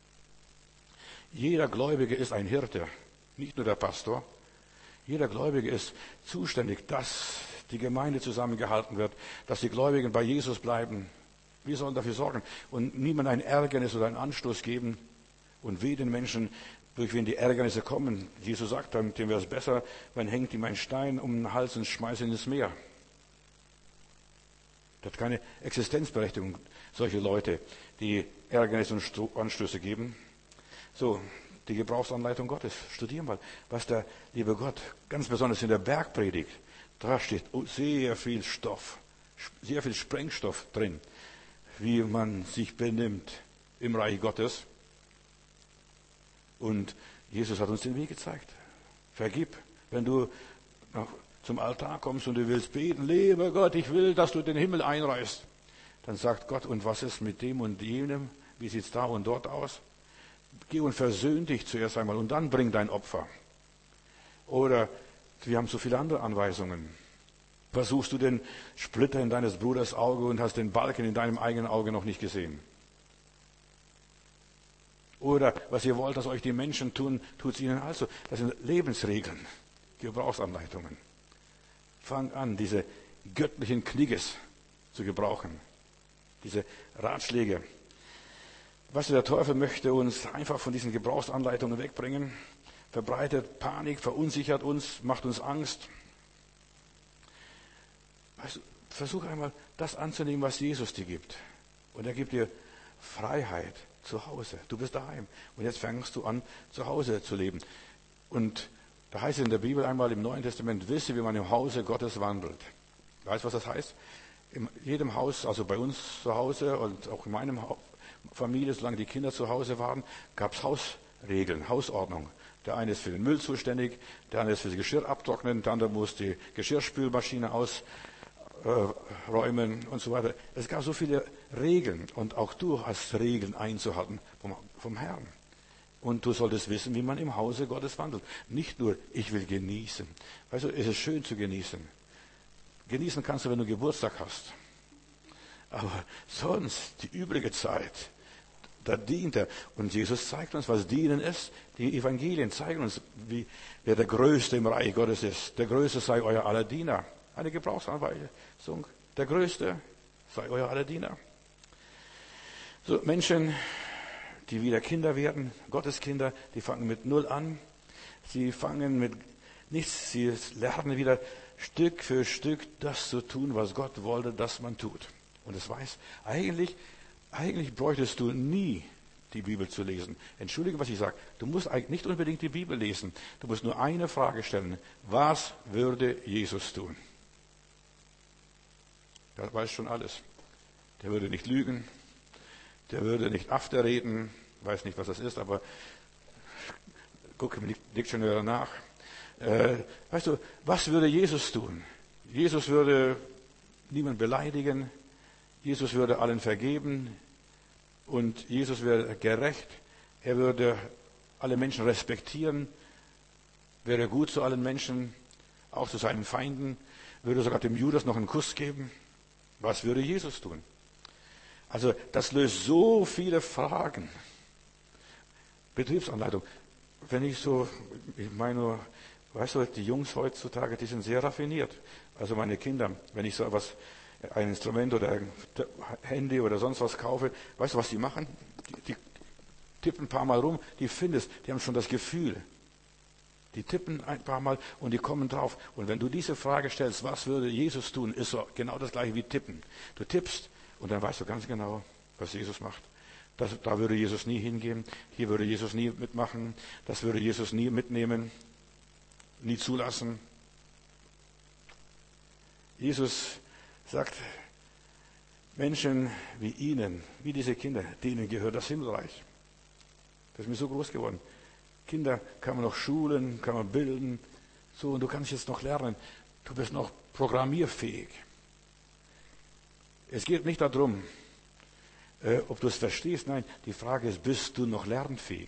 Jeder Gläubige ist ein Hirte, nicht nur der Pastor. Jeder Gläubige ist zuständig, dass die Gemeinde zusammengehalten wird, dass die Gläubigen bei Jesus bleiben. Wir sollen dafür sorgen und niemand ein Ärgernis oder einen Anstoß geben und weh den Menschen, durch wen die Ärgernisse kommen. Jesus sagt, dem wäre es besser, man hängt ihm einen Stein um den Hals und schmeißt ihn ins Meer. Das hat keine Existenzberechtigung, solche Leute, die Ärgernis und Anstöße geben. So, die Gebrauchsanleitung Gottes. Studieren mal, was der liebe Gott, ganz besonders in der Bergpredigt, da steht sehr viel Stoff, sehr viel Sprengstoff drin, wie man sich benimmt im Reich Gottes. Und Jesus hat uns den Weg gezeigt. Vergib, wenn du zum Altar kommst und du willst beten, lieber Gott, ich will, dass du den Himmel einreißt. Dann sagt Gott, und was ist mit dem und jenem? Wie sieht es da und dort aus? Geh und versöhn dich zuerst einmal und dann bring dein Opfer. Oder wir haben so viele andere Anweisungen. Versuchst du den Splitter in deines Bruders Auge und hast den Balken in deinem eigenen Auge noch nicht gesehen? Oder was ihr wollt, dass euch die Menschen tun, tut es ihnen also. Das sind Lebensregeln, Gebrauchsanleitungen. Fang an, diese göttlichen Knigges zu gebrauchen, diese Ratschläge. Weißt du, der Teufel möchte uns einfach von diesen Gebrauchsanleitungen wegbringen, verbreitet Panik, verunsichert uns, macht uns Angst. Weißt du, versuch einmal, das anzunehmen, was Jesus dir gibt. Und er gibt dir Freiheit zu Hause. Du bist daheim. Und jetzt fängst du an, zu Hause zu leben. Und da heißt es in der Bibel einmal im Neuen Testament, wisse, wie man im Hause Gottes wandelt. Weißt du, was das heißt? In jedem Haus, also bei uns zu Hause und auch in meinem Haus, Familie, solange die Kinder zu Hause waren, gab es Hausregeln, Hausordnung. Der eine ist für den Müll zuständig, der andere ist für das Geschirr abtrocknen, der andere muss die Geschirrspülmaschine ausräumen äh, und so weiter. Es gab so viele Regeln und auch du hast Regeln einzuhalten vom, vom Herrn. Und du solltest wissen, wie man im Hause Gottes wandelt. Nicht nur, ich will genießen. Weißt du, es ist schön zu genießen. Genießen kannst du, wenn du Geburtstag hast. Aber sonst, die übrige Zeit, da dient er. Und Jesus zeigt uns, was Dienen ist. Die Evangelien zeigen uns, wie, wer der Größte im Reich Gottes ist. Der Größte sei euer aller Diener. Eine Gebrauchsanweisung. Der Größte sei euer aller Diener. So, Menschen, die wieder Kinder werden, Gotteskinder, die fangen mit Null an. Sie fangen mit nichts. Sie lernen wieder Stück für Stück das zu tun, was Gott wollte, dass man tut. Und es weiß, eigentlich, eigentlich bräuchtest du nie die Bibel zu lesen. Entschuldige, was ich sage. Du musst eigentlich nicht unbedingt die Bibel lesen. Du musst nur eine Frage stellen. Was würde Jesus tun? Der weiß schon alles. Der würde nicht lügen. Der würde nicht After reden. Weiß nicht, was das ist, aber guck im Dictionary nach. Äh, weißt du, was würde Jesus tun? Jesus würde niemand beleidigen. Jesus würde allen vergeben und Jesus wäre gerecht. Er würde alle Menschen respektieren, wäre gut zu allen Menschen, auch zu seinen Feinden, würde sogar dem Judas noch einen Kuss geben. Was würde Jesus tun? Also das löst so viele Fragen. Betriebsanleitung. Wenn ich so, ich meine, Weißt du, die Jungs heutzutage, die sind sehr raffiniert. Also meine Kinder, wenn ich so etwas, ein Instrument oder ein Handy oder sonst was kaufe, weißt du, was die machen? Die, die tippen ein paar Mal rum, die findest, die haben schon das Gefühl. Die tippen ein paar Mal und die kommen drauf. Und wenn du diese Frage stellst, was würde Jesus tun, ist so genau das gleiche wie tippen. Du tippst und dann weißt du ganz genau, was Jesus macht. Das, da würde Jesus nie hingehen, hier würde Jesus nie mitmachen, das würde Jesus nie mitnehmen, nie zulassen. Jesus sagt, Menschen wie ihnen, wie diese Kinder, denen gehört das Himmelreich. Das ist mir so groß geworden. Kinder kann man noch schulen, kann man bilden, so, und du kannst jetzt noch lernen. Du bist noch programmierfähig. Es geht nicht darum, äh, ob du es verstehst. Nein, die Frage ist, bist du noch lernfähig?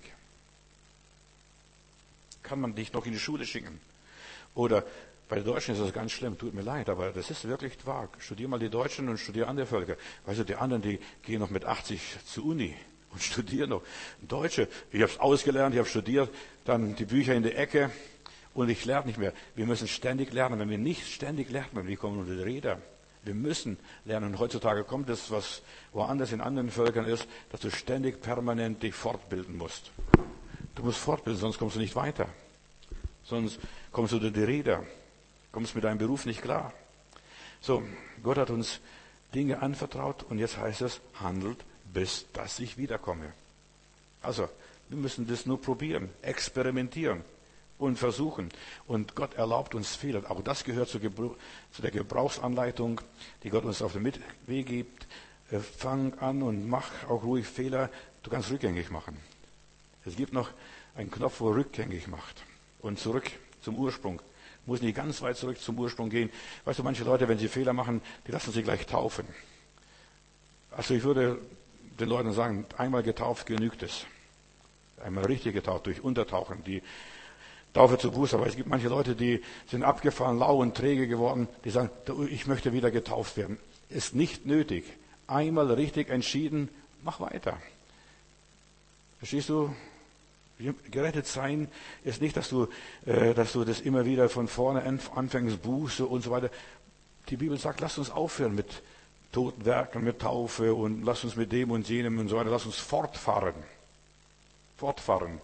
Kann man dich noch in die Schule schicken? Oder bei den Deutschen ist das ganz schlimm, tut mir leid, aber das ist wirklich wahr. Studier mal die Deutschen und studier andere Völker. Weißt du, die anderen, die gehen noch mit achtzig zur Uni und studieren noch. Deutsche, ich habe es ausgelernt, ich habe studiert, dann die Bücher in die Ecke und ich lerne nicht mehr. Wir müssen ständig lernen. Wenn wir nicht ständig lernen, wir kommen unter die Räder. Wir müssen lernen. Und heutzutage kommt es, was woanders in anderen Völkern ist, dass du ständig permanent dich fortbilden musst. Du musst fortbilden, sonst kommst du nicht weiter. Sonst kommst du unter die Räder. Kommst mit deinem Beruf nicht klar. So, Gott hat uns Dinge anvertraut und jetzt heißt es, handelt, bis dass ich wiederkomme. Also, wir müssen das nur probieren, experimentieren und versuchen. Und Gott erlaubt uns Fehler. Auch das gehört zu, Gebr- zu der Gebrauchsanleitung, die Gott uns auf den Weg gibt. Äh, fang an und mach auch ruhig Fehler. Du kannst rückgängig machen. Es gibt noch einen Knopf, wo rückgängig macht. Und zurück zum Ursprung. Muss nicht ganz weit zurück zum Ursprung gehen. Weißt du, manche Leute, wenn sie Fehler machen, die lassen sie gleich taufen. Also ich würde den Leuten sagen, einmal getauft genügt es. Einmal richtig getauft, durch Untertauchen. Die Taufe zu Buße. Aber es gibt manche Leute, die sind abgefahren, lau und träge geworden. Die sagen, ich möchte wieder getauft werden. Ist nicht nötig. Einmal richtig entschieden, mach weiter. Verstehst du? Gerettet sein ist nicht, dass du, äh, dass du das immer wieder von vorne anfängst, Buße und so weiter. Die Bibel sagt, lass uns aufhören mit toten Werken, mit Taufe und lass uns mit dem und jenem und so weiter. Lass uns fortfahren. Fortfahren.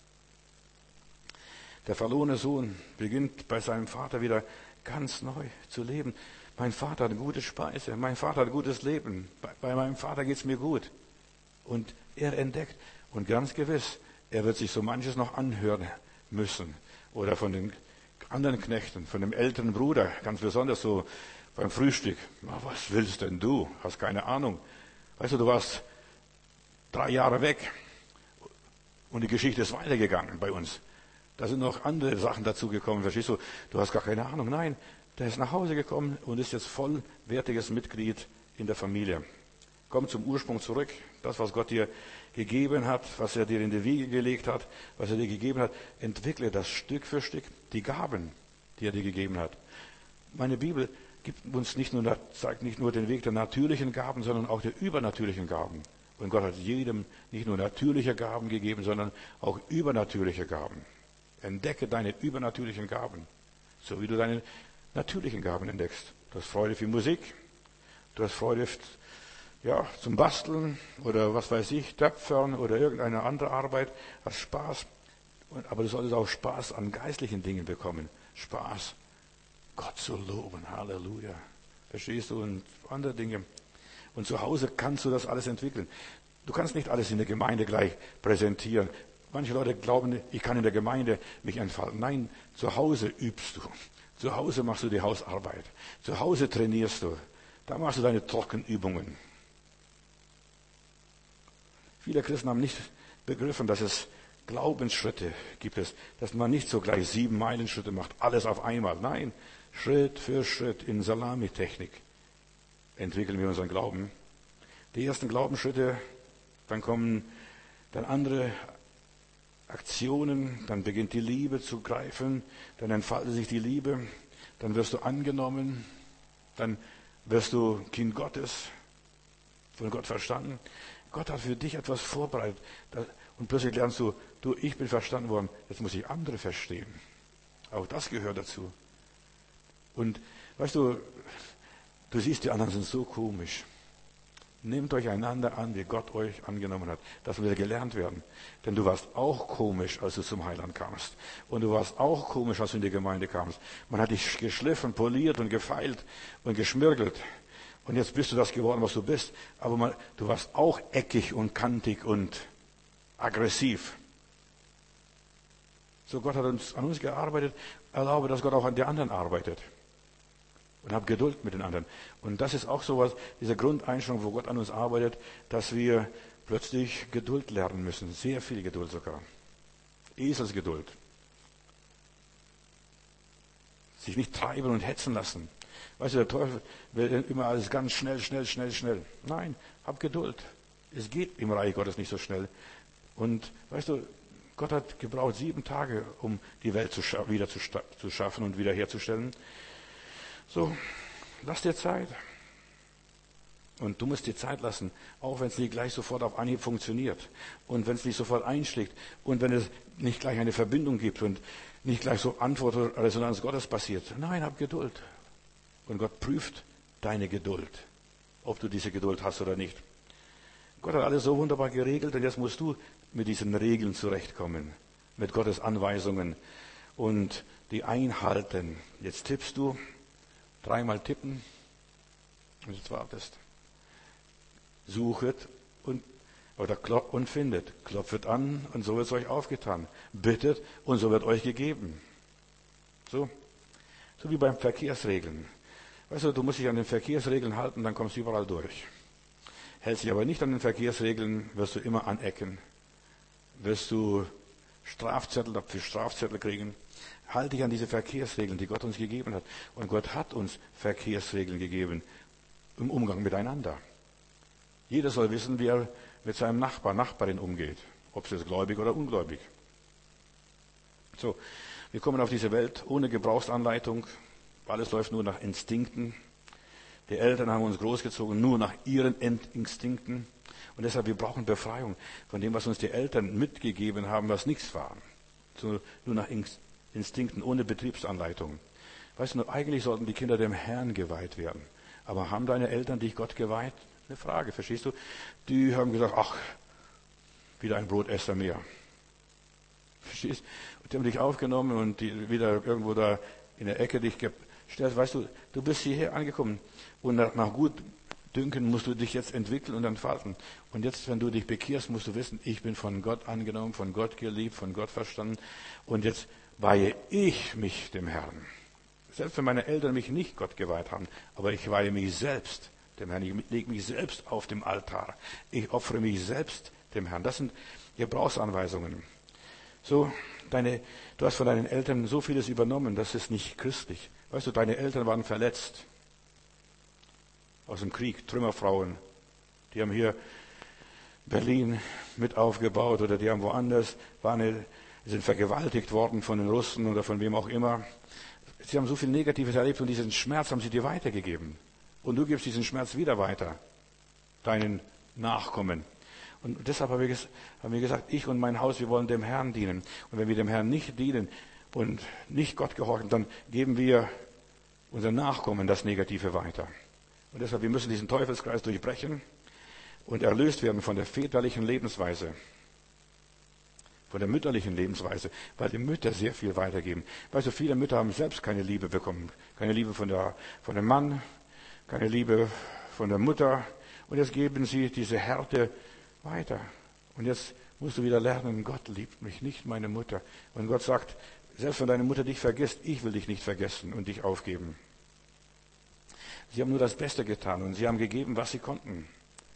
Der verlorene Sohn beginnt bei seinem Vater wieder ganz neu zu leben. Mein Vater hat eine gute Speise, mein Vater hat ein gutes Leben. Bei, bei meinem Vater geht es mir gut. Und er entdeckt, und ganz gewiss, er wird sich so manches noch anhören müssen. Oder von den anderen Knechten, von dem älteren Bruder, ganz besonders so beim Frühstück. Na, was willst denn du? Hast keine Ahnung. Weißt du, du warst drei Jahre weg und die Geschichte ist weitergegangen bei uns. Da sind noch andere Sachen dazugekommen. Verstehst du? Du hast gar keine Ahnung. Nein, der ist nach Hause gekommen und ist jetzt vollwertiges Mitglied in der Familie. Komm zum Ursprung zurück. Das, was Gott dir gegeben hat, was er dir in die Wiege gelegt hat, was er dir gegeben hat, entwickle das Stück für Stück, die Gaben, die er dir gegeben hat. Meine Bibel gibt uns nicht nur, zeigt nicht nur den Weg der natürlichen Gaben, sondern auch der übernatürlichen Gaben. Und Gott hat jedem nicht nur natürliche Gaben gegeben, sondern auch übernatürliche Gaben. Entdecke deine übernatürlichen Gaben, so wie du deine natürlichen Gaben entdeckst. Du hast Freude für Musik, du hast Freude ja, zum Basteln oder was weiß ich, Töpfern oder irgendeine andere Arbeit, hast Spaß. Aber du solltest auch Spaß an geistlichen Dingen bekommen. Spaß, Gott zu loben, Halleluja. Verstehst du? Und andere Dinge. Und zu Hause kannst du das alles entwickeln. Du kannst nicht alles in der Gemeinde gleich präsentieren. Manche Leute glauben, ich kann in der Gemeinde mich entfalten. Nein, zu Hause übst du. Zu Hause machst du die Hausarbeit. Zu Hause trainierst du. Da machst du deine Trockenübungen. Viele Christen haben nicht begriffen, dass es Glaubensschritte gibt, es, dass man nicht so gleich sieben Meilenschritte macht, alles auf einmal. Nein, Schritt für Schritt in Salamitechnik entwickeln wir unseren Glauben. Die ersten Glaubensschritte, dann kommen dann andere Aktionen, dann beginnt die Liebe zu greifen, dann entfaltet sich die Liebe, dann wirst du angenommen, dann wirst du Kind Gottes, von Gott verstanden. Gott hat für dich etwas vorbereitet. Und plötzlich lernst du, du, ich bin verstanden worden, jetzt muss ich andere verstehen. Auch das gehört dazu. Und weißt du, du siehst, die anderen sind so komisch. Nehmt euch einander an, wie Gott euch angenommen hat. Das will gelernt werden. Denn du warst auch komisch, als du zum Heiland kamst. Und du warst auch komisch, als du in die Gemeinde kamst. Man hat dich geschliffen, poliert und gefeilt und geschmirgelt. Und jetzt bist du das geworden, was du bist. Aber man, du warst auch eckig und kantig und aggressiv. So, Gott hat uns, an uns gearbeitet. Erlaube, dass Gott auch an die anderen arbeitet. Und hab Geduld mit den anderen. Und das ist auch so was, diese Grundeinstellung, wo Gott an uns arbeitet, dass wir plötzlich Geduld lernen müssen. Sehr viel Geduld sogar. Eselsgeduld. Sich nicht treiben und hetzen lassen. Weißt du, der Teufel will immer alles ganz schnell, schnell, schnell, schnell. Nein, hab Geduld. Es geht im Reich Gottes nicht so schnell. Und weißt du, Gott hat gebraucht sieben Tage, um die Welt zu scha- wieder zu, sta- zu schaffen und wiederherzustellen. So, lass dir Zeit. Und du musst dir Zeit lassen, auch wenn es nicht gleich sofort auf Anhieb funktioniert. Und wenn es nicht sofort einschlägt. Und wenn es nicht gleich eine Verbindung gibt und nicht gleich so Antwort oder Resonanz Gottes passiert. Nein, hab Geduld. Und Gott prüft deine Geduld, ob du diese Geduld hast oder nicht. Gott hat alles so wunderbar geregelt und jetzt musst du mit diesen Regeln zurechtkommen. Mit Gottes Anweisungen und die einhalten. Jetzt tippst du. Dreimal tippen und jetzt wartest. Suchet und, oder klopft und findet. Klopfet an und so wird es euch aufgetan. Bittet und so wird euch gegeben. So. So wie beim Verkehrsregeln. Weißt du, du musst dich an den Verkehrsregeln halten, dann kommst du überall durch. Hältst dich aber nicht an den Verkehrsregeln, wirst du immer anecken. Wirst du Strafzettel für Strafzettel kriegen. Halte dich an diese Verkehrsregeln, die Gott uns gegeben hat. Und Gott hat uns Verkehrsregeln gegeben im Umgang miteinander. Jeder soll wissen, wie er mit seinem Nachbar, Nachbarin umgeht. Ob es jetzt gläubig oder ungläubig. So, wir kommen auf diese Welt ohne Gebrauchsanleitung. Alles läuft nur nach Instinkten. Die Eltern haben uns großgezogen, nur nach ihren Instinkten. Und deshalb, wir brauchen Befreiung von dem, was uns die Eltern mitgegeben haben, was nichts war. So, nur nach Instinkten, ohne Betriebsanleitung. Weißt du, eigentlich sollten die Kinder dem Herrn geweiht werden. Aber haben deine Eltern dich Gott geweiht? Eine Frage, verstehst du? Die haben gesagt, ach, wieder ein Brotesser mehr. Verstehst? Und die haben dich aufgenommen und die wieder irgendwo da in der Ecke dich gestellt. Weißt du, du bist hierher angekommen und nach, nach Gutdünken musst du dich jetzt entwickeln und entfalten. Und jetzt, wenn du dich bekehrst, musst du wissen, ich bin von Gott angenommen, von Gott geliebt, von Gott verstanden. Und jetzt weihe ich mich dem Herrn. Selbst wenn meine Eltern mich nicht Gott geweiht haben, aber ich weihe mich selbst dem Herrn. Ich lege mich selbst auf dem Altar. Ich opfere mich selbst dem Herrn. Das sind Gebrauchsanweisungen. So, deine, du hast von deinen Eltern so vieles übernommen, das ist nicht christlich. Weißt du, deine Eltern waren verletzt. Aus dem Krieg, Trümmerfrauen. Die haben hier Berlin mit aufgebaut oder die haben woanders, waren, sind vergewaltigt worden von den Russen oder von wem auch immer. Sie haben so viel Negatives erlebt und diesen Schmerz haben sie dir weitergegeben. Und du gibst diesen Schmerz wieder weiter, deinen Nachkommen. Und deshalb haben wir, haben wir gesagt, ich und mein Haus, wir wollen dem Herrn dienen. Und wenn wir dem Herrn nicht dienen und nicht Gott gehorchen, dann geben wir unseren Nachkommen das Negative weiter. Und deshalb, wir müssen diesen Teufelskreis durchbrechen und erlöst werden von der väterlichen Lebensweise, von der mütterlichen Lebensweise, weil die Mütter sehr viel weitergeben. Weißt du, viele Mütter haben selbst keine Liebe bekommen. Keine Liebe von, der, von dem Mann, keine Liebe von der Mutter. Und jetzt geben sie diese Härte weiter. Und jetzt musst du wieder lernen, Gott liebt mich, nicht meine Mutter. Und Gott sagt, selbst wenn deine Mutter dich vergisst, ich will dich nicht vergessen und dich aufgeben. Sie haben nur das Beste getan und sie haben gegeben, was sie konnten.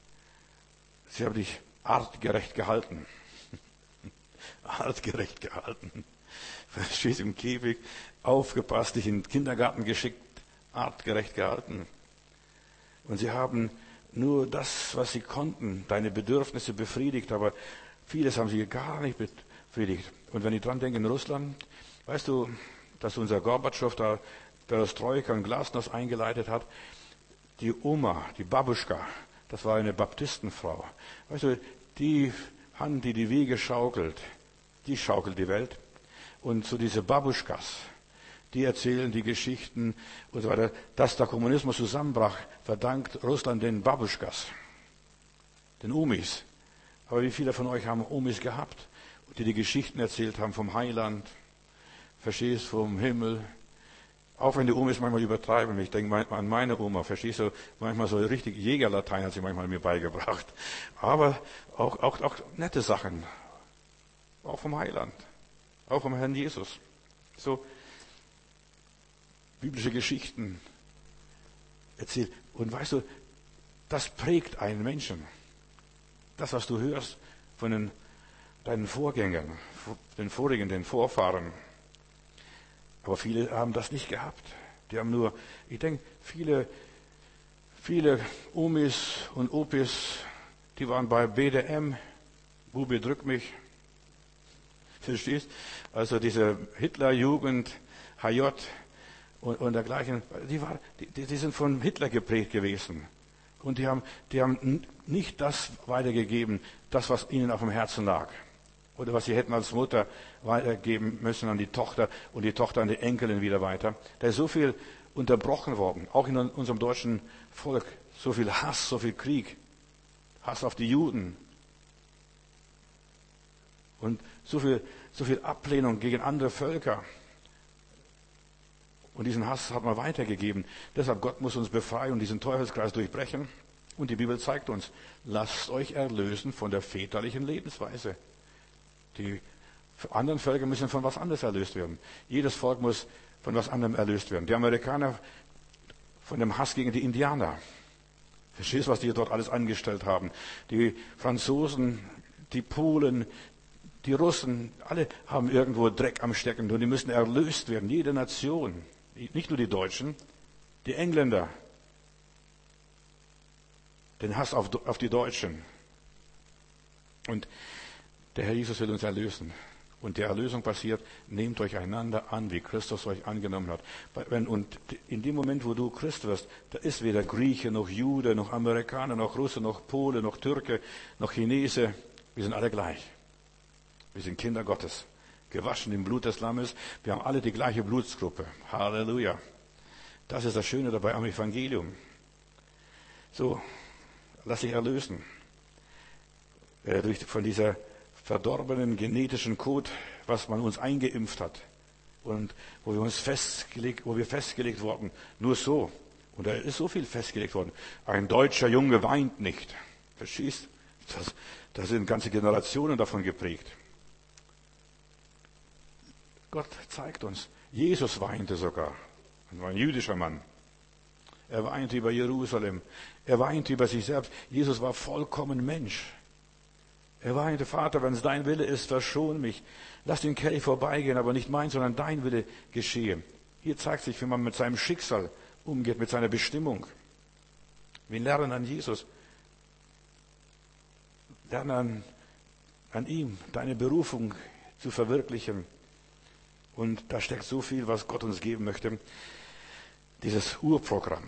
Sie haben dich artgerecht gehalten. Artgerecht gehalten. Verstehst du, im Käfig aufgepasst, dich in den Kindergarten geschickt, artgerecht gehalten. Und sie haben nur das, was sie konnten, deine Bedürfnisse befriedigt, aber vieles haben sie gar nicht befriedigt. Und wenn ich dran denke, in Russland, weißt du, dass unser Gorbatschow da Perestroika und Glasnost eingeleitet hat, die Oma, die Babuschka, das war eine Baptistenfrau. Weißt du, die Hand, die die Wege schaukelt, die schaukelt die Welt. Und so diese Babuschkas, die erzählen die Geschichten und so weiter. Dass der Kommunismus zusammenbrach, verdankt Russland den Babuschkas, den Omis. Aber wie viele von euch haben Omis gehabt, die die Geschichten erzählt haben vom Heiland, verstehst, vom Himmel? Auch wenn die Omis manchmal übertreiben. Ich denke an meine Oma, verstehst du, manchmal so richtig Jägerlatein hat sie manchmal mir beigebracht. Aber auch, auch, auch nette Sachen. Auch vom Heiland. Auch vom Herrn Jesus. So biblische Geschichten erzählt. Und weißt du, das prägt einen Menschen. Das, was du hörst von den, deinen Vorgängern, den vorigen, den Vorfahren. Aber viele haben das nicht gehabt. Die haben nur, ich denke, viele, viele Omis und Opis, die waren bei B D M, Bubi drück mich. Verstehst? Also diese Hitlerjugend, H J und, und dergleichen, die, war, die, die sind von Hitler geprägt gewesen. Und die haben, die haben nicht das weitergegeben, das, was ihnen auf dem Herzen lag. Oder was sie hätten als Mutter weitergeben müssen an die Tochter und die Tochter an die Enkelin wieder weiter. Da ist so viel unterbrochen worden, auch in unserem deutschen Volk. So viel Hass, so viel Krieg. Hass auf die Juden. Und so viel, so viel Ablehnung gegen andere Völker. Und diesen Hass hat man weitergegeben. Deshalb, Gott muss uns befreien und diesen Teufelskreis durchbrechen. Und die Bibel zeigt uns, lasst euch erlösen von der väterlichen Lebensweise. Die anderen Völker müssen von was anderes erlöst werden. Jedes Volk muss von was anderem erlöst werden. Die Amerikaner von dem Hass gegen die Indianer. Verstehst du, was die dort alles angestellt haben? Die Franzosen, die Polen, die Russen, alle haben irgendwo Dreck am Stecken und die müssen erlöst werden. Jede Nation, nicht nur die Deutschen, die Engländer, den Hass auf, auf die Deutschen. Und der Herr Jesus will uns erlösen. Und die Erlösung passiert, nehmt euch einander an, wie Christus euch angenommen hat. Und in dem Moment, wo du Christ wirst, da ist weder Grieche, noch Jude, noch Amerikaner, noch Russe, noch Pole, noch Türke, noch Chinese. Wir sind alle gleich. Wir sind Kinder Gottes, gewaschen im Blut des Lammes. Wir haben alle die gleiche Blutsgruppe. Halleluja. Das ist das Schöne dabei am Evangelium. So, lass dich erlösen. Äh, durch, von dieser verdorbenen genetischen Code, was man uns eingeimpft hat. Und wo wir uns festgelegt, wo wir festgelegt wurden. Nur so. Und da ist so viel festgelegt worden. Ein deutscher Junge weint nicht. Verstehst? Das, da sind ganze Generationen davon geprägt. Gott zeigt uns. Jesus weinte sogar. Er war ein jüdischer Mann. Er weinte über Jerusalem. Er weinte über sich selbst. Jesus war vollkommen Mensch. Er weinte, Vater, wenn es dein Wille ist, verschon mich. Lass den Kelch vorbeigehen, aber nicht mein, sondern dein Wille geschehe. Hier zeigt sich, wie man mit seinem Schicksal umgeht, mit seiner Bestimmung. Wir lernen an Jesus. Lernen an, an ihm, deine Berufung zu verwirklichen. Und da steckt so viel, was Gott uns geben möchte. Dieses Urprogramm.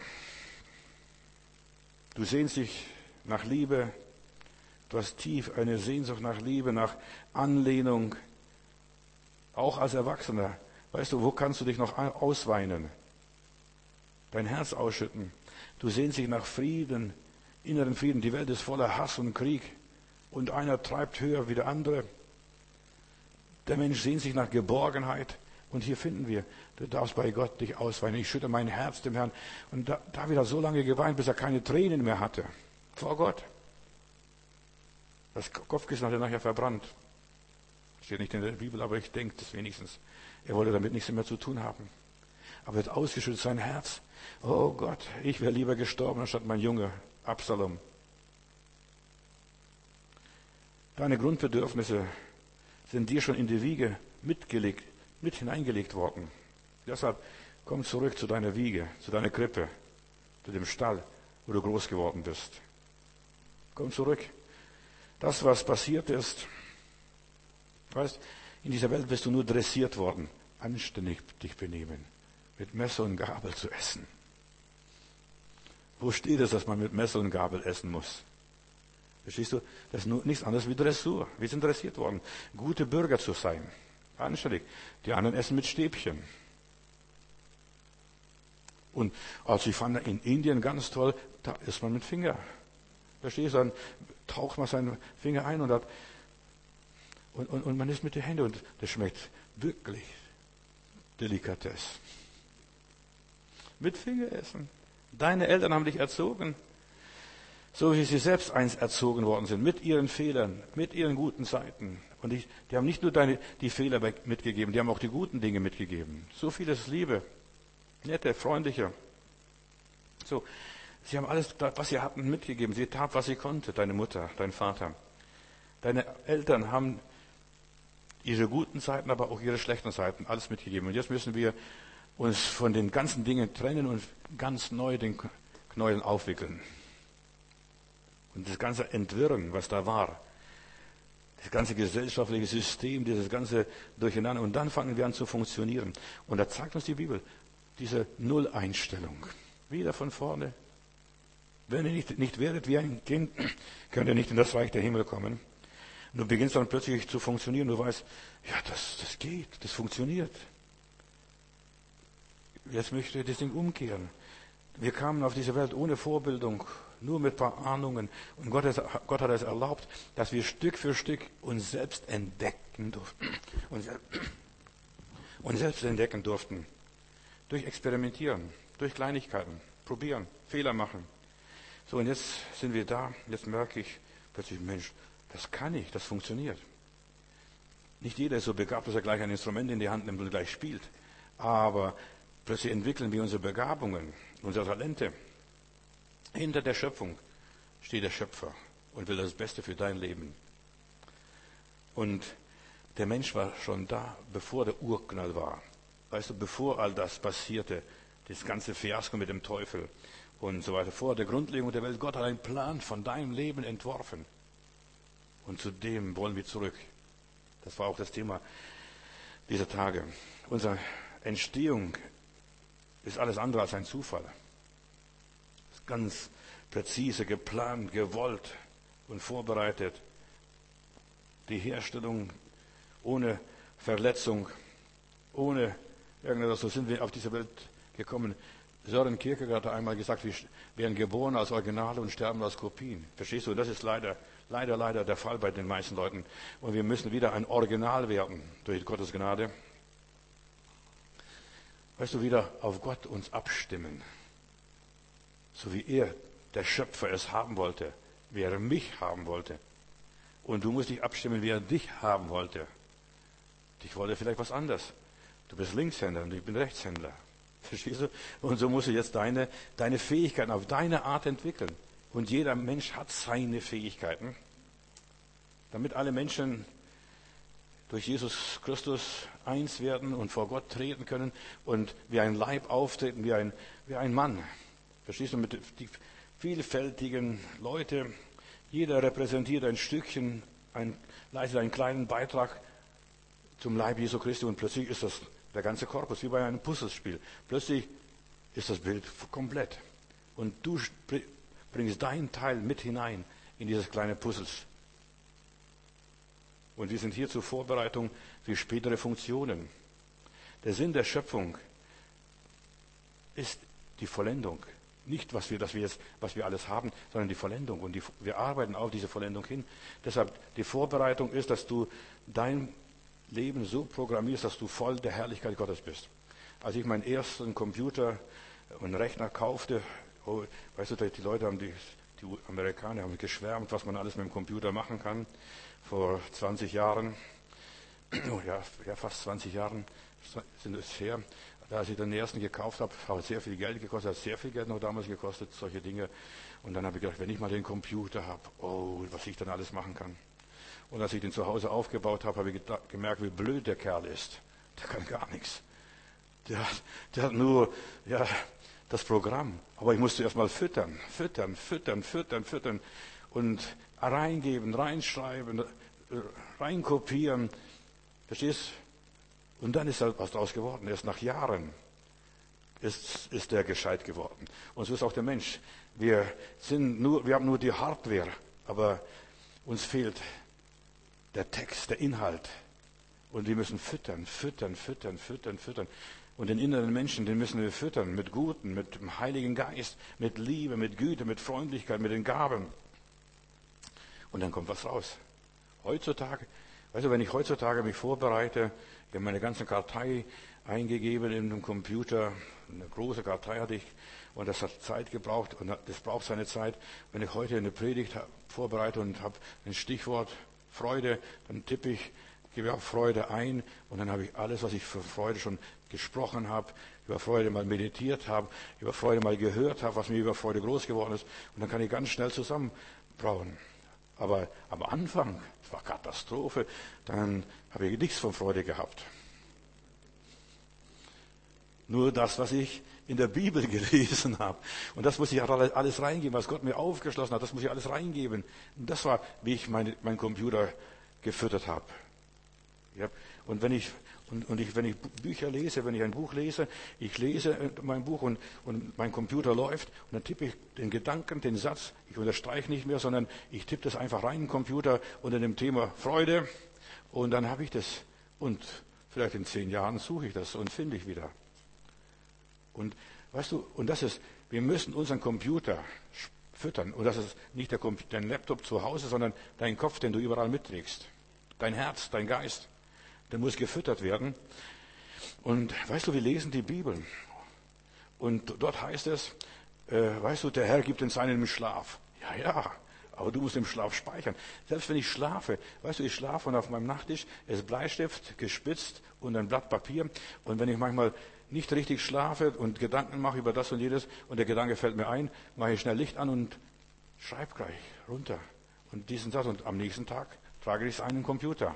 Du sehnst dich nach Liebe. Du hast tief eine Sehnsucht nach Liebe, nach Anlehnung. Auch als Erwachsener. Weißt du, wo kannst du dich noch ausweinen? Dein Herz ausschütten. Du sehnst dich nach Frieden, inneren Frieden. Die Welt ist voller Hass und Krieg. Und einer treibt höher wie der andere. Der Mensch sehnt sich nach Geborgenheit. Und hier finden wir, du darfst bei Gott dich ausweinen. Ich schütte mein Herz dem Herrn. Und da, David hat so lange geweint, bis er keine Tränen mehr hatte. Vor Gott. Das Kopfkissen hat er nachher verbrannt. Steht nicht in der Bibel, aber ich denke das wenigstens. Er wollte damit nichts mehr zu tun haben. Aber er hat ausgeschüttet sein Herz. Oh Gott, ich wäre lieber gestorben, anstatt mein Junge Absalom. Deine Grundbedürfnisse sind dir schon in die Wiege mitgelegt, mit hineingelegt worden. Deshalb komm zurück zu deiner Wiege, zu deiner Krippe, zu dem Stall, wo du groß geworden bist. Komm zurück. Das, was passiert ist, weißt, in dieser Welt bist du nur dressiert worden, anständig dich benehmen, mit Messer und Gabel zu essen. Wo steht es, dass man mit Messer und Gabel essen muss? Verstehst du? Das ist nur nichts anderes wie Dressur. Wir sind dressiert worden, gute Bürger zu sein, anständig. Die anderen essen mit Stäbchen. Und also ich fand in Indien ganz toll, da ist man mit Finger. Verstehst du? Dann taucht man seinen Finger ein und, hat, und, und, und man isst mit den Händen und das schmeckt wirklich Delikatesse. Mit Finger essen. Deine Eltern haben dich erzogen, so wie sie selbst eins erzogen worden sind, mit ihren Fehlern, mit ihren guten Seiten. Und ich, die haben nicht nur deine, die Fehler mitgegeben, die haben auch die guten Dinge mitgegeben. So vieles Liebe, nette, freundliche. So, sie haben alles, was sie hatten, mitgegeben. Sie tat, was sie konnte, deine Mutter, dein Vater. Deine Eltern haben ihre guten Seiten, aber auch ihre schlechten Seiten, alles mitgegeben. Und jetzt müssen wir uns von den ganzen Dingen trennen und ganz neu den Knäuel aufwickeln. Und das ganze Entwirren, was da war, das ganze gesellschaftliche System, dieses ganze Durcheinander. Und dann fangen wir an zu funktionieren. Und da zeigt uns die Bibel diese Nulleinstellung. Wieder von vorne. Wenn ihr nicht, nicht werdet wie ein Kind, könnt ihr nicht in das Reich der Himmel kommen. Und du beginnst dann plötzlich zu funktionieren. Du weißt, ja, das, das geht, das funktioniert. Jetzt möchte ich das Ding umkehren. Wir kamen auf diese Welt ohne Vorbildung, nur mit ein paar Ahnungen. Und Gott, ist, Gott hat es erlaubt, dass wir Stück für Stück uns selbst entdecken durften. Und, und selbst entdecken durften. Durch Experimentieren, durch Kleinigkeiten, probieren, Fehler machen. So, und jetzt sind wir da. Jetzt merke ich plötzlich, Mensch, das kann ich, das funktioniert. Nicht jeder ist so begabt, dass er gleich ein Instrument in die Hand nimmt und gleich spielt. Aber plötzlich entwickeln wir unsere Begabungen, unsere Talente. Hinter der Schöpfung steht der Schöpfer und will das Beste für dein Leben. Und der Mensch war schon da, bevor der Urknall war. Weißt du, bevor all das passierte, das ganze Fiasko mit dem Teufel und so weiter, vor der Grundlegung der Welt, Gott hat einen Plan von deinem Leben entworfen. Und zu dem wollen wir zurück. Das war auch das Thema dieser Tage. Unsere Entstehung ist alles andere als ein Zufall. Ist ganz präzise, geplant, gewollt und vorbereitet. Die Herstellung ohne Verletzung, ohne irgendetwas, so sind wir auf diese Welt gekommen. Søren Kierkegaard hat einmal gesagt, wir werden geboren als Originale und sterben als Kopien. Verstehst du? Das ist leider, leider, leider der Fall bei den meisten Leuten. Und wir müssen wieder ein Original werden durch Gottes Gnade. Weißt du, wieder auf Gott uns abstimmen. So wie er, der Schöpfer, es haben wollte, wie er mich haben wollte. Und du musst dich abstimmen, wie er dich haben wollte. Ich wollte vielleicht was anderes. Du bist Linkshänder und ich bin Rechtshänder. Verstehst du? Und so musst du jetzt deine, deine Fähigkeiten auf deine Art entwickeln. Und jeder Mensch hat seine Fähigkeiten. Damit alle Menschen durch Jesus Christus eins werden und vor Gott treten können und wie ein Leib auftreten, wie ein, wie ein Mann. Verstehst du? Mit die vielfältigen Leute. Jeder repräsentiert ein Stückchen, ein, leistet einen kleinen Beitrag zum Leib Jesu Christi und plötzlich ist das der ganze Korpus, wie bei einem Puzzlespiel. Plötzlich ist das Bild komplett. Und du bringst deinen Teil mit hinein in dieses kleine Puzzle. Und wir sind hier zur Vorbereitung für spätere Funktionen. Der Sinn der Schöpfung ist die Vollendung. Nicht, was wir, dass wir jetzt, was wir alles haben, sondern die Vollendung. Und die, wir arbeiten auf diese Vollendung hin. Deshalb, die Vorbereitung ist, dass du dein Leben so programmierst, dass du voll der Herrlichkeit Gottes bist. Als ich meinen ersten Computer und Rechner kaufte, oh, weißt du, die Leute haben, die, die Amerikaner haben geschwärmt, was man alles mit dem Computer machen kann. Vor zwanzig Jahren, oh ja, ja, fast zwanzig Jahren sind es her. Als ich den ersten gekauft habe, hat sehr viel Geld gekostet, hat sehr viel Geld noch damals gekostet, solche Dinge. Und dann habe ich gedacht, wenn ich mal den Computer habe, oh, was ich dann alles machen kann. Und als ich den zu Hause aufgebaut habe, habe ich gemerkt, wie blöd der Kerl ist. Der kann gar nichts. Der, der hat nur ja, das Programm. Aber ich musste erst mal füttern, füttern, füttern, füttern, füttern. Und reingeben, reinschreiben, reinkopieren. Verstehst? Und dann ist halt was draus geworden. Erst nach Jahren ist, ist der gescheit geworden. Und so ist auch der Mensch. Wir sind nur, wir haben nur die Hardware, aber uns fehlt der Text, der Inhalt. Und wir müssen füttern, füttern, füttern, füttern, füttern. Und den inneren Menschen, den müssen wir füttern mit Guten, mit dem Heiligen Geist, mit Liebe, mit Güte, mit Freundlichkeit, mit den Gaben. Und dann kommt was raus. Heutzutage, weißt du, wenn ich heutzutage mich vorbereite, ich habe meine ganze Kartei eingegeben in dem Computer, eine große Kartei hatte ich, und das hat Zeit gebraucht, und das braucht seine Zeit. Wenn ich heute eine Predigt vorbereite und habe ein Stichwort Freude, dann tippe ich, gebe auch Freude ein, und dann habe ich alles, was ich für Freude schon gesprochen habe, über Freude mal meditiert habe, über Freude mal gehört habe, was mir über Freude groß geworden ist, und dann kann ich ganz schnell zusammenbrauen. Aber am Anfang, das war Katastrophe, dann habe ich nichts von Freude gehabt. Nur das, was ich in der Bibel gelesen habe. Und das muss ich auch alles reingeben, was Gott mir aufgeschlossen hat, das muss ich alles reingeben. Und das war, wie ich meinen mein Computer gefüttert habe. Ja, und wenn ich, und, und ich, wenn ich Bücher lese, wenn ich ein Buch lese, ich lese mein Buch und, und mein Computer läuft, und dann tippe ich den Gedanken, den Satz, ich unterstreiche nicht mehr, sondern ich tippe das einfach rein in den Computer unter dem Thema Freude, und dann habe ich das. Und vielleicht in zehn Jahren suche ich das und finde ich wieder. Und weißt du, und das ist, wir müssen unseren Computer füttern. Und das ist nicht der, dein Laptop zu Hause, sondern dein Kopf, den du überall mitträgst. Dein Herz, dein Geist, der muss gefüttert werden. Und weißt du, wir lesen die Bibel. Und dort heißt es, äh, weißt du, der Herr gibt uns einen im Schlaf. Ja, ja, aber du musst im Schlaf speichern. Selbst wenn ich schlafe, weißt du, ich schlafe und auf meinem Nachttisch ist Bleistift gespitzt und ein Blatt Papier. Und wenn ich manchmal nicht richtig schlafe und Gedanken mache über das und jedes und der Gedanke fällt mir ein, mache ich schnell Licht an und schreibe gleich runter. Und diesen Satz, und am nächsten Tag trage ich es ein in den Computer.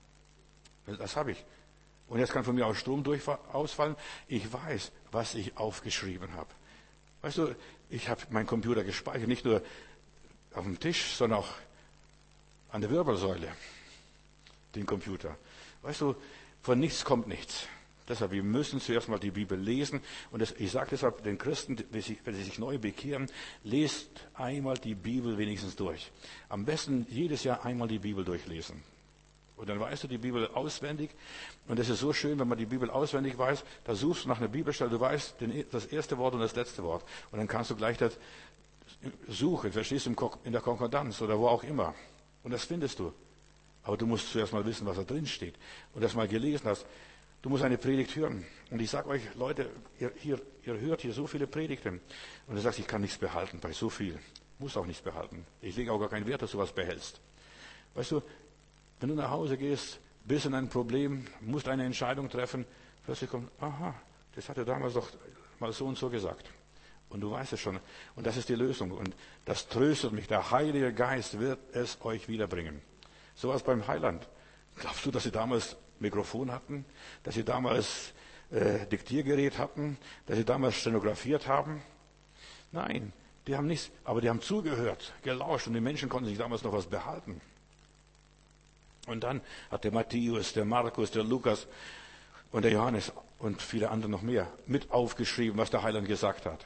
Das habe ich. Und jetzt kann von mir auch Strom durch ausfallen. Ich weiß, was ich aufgeschrieben habe. Weißt du, ich habe meinen Computer gespeichert, nicht nur auf dem Tisch, sondern auch an der Wirbelsäule, den Computer. Weißt du, von nichts kommt nichts. Deshalb, wir müssen zuerst mal die Bibel lesen. Und das, ich sage deshalb den Christen, wenn sie, wenn sie sich neu bekehren, lest einmal die Bibel wenigstens durch. Am besten jedes Jahr einmal die Bibel durchlesen. Und dann weißt du die Bibel auswendig. Und das ist so schön, wenn man die Bibel auswendig weiß, da suchst du nach einer Bibelstelle, du weißt das erste Wort und das letzte Wort. Und dann kannst du gleich das suchen, verstehst du, in der Konkordanz oder wo auch immer. Und das findest du. Aber du musst zuerst mal wissen, was da drin steht. Und das mal gelesen hast. Du musst eine Predigt hören. Und ich sage euch, Leute, ihr, hier, ihr hört hier so viele Predigten. Und du sagst, ich kann nichts behalten bei so viel. Muss auch nichts behalten. Ich lege auch gar keinen Wert, dass du was behältst. Weißt du, wenn du nach Hause gehst, bist in ein Problem, musst eine Entscheidung treffen, plötzlich kommt, aha, das hat er damals doch mal so und so gesagt. Und du weißt es schon. Und das ist die Lösung. Und das tröstet mich. Der Heilige Geist wird es euch wiederbringen. So was beim Heiland. Glaubst du, dass sie damals Mikrofon hatten? Dass sie damals äh, Diktiergerät hatten? Dass sie damals stenografiert haben? Nein, die haben nichts. Aber die haben zugehört, gelauscht. Und die Menschen konnten sich damals noch was behalten. Und dann hat der Matthäus, der Markus, der Lukas und der Johannes und viele andere noch mehr mit aufgeschrieben, was der Heiland gesagt hat.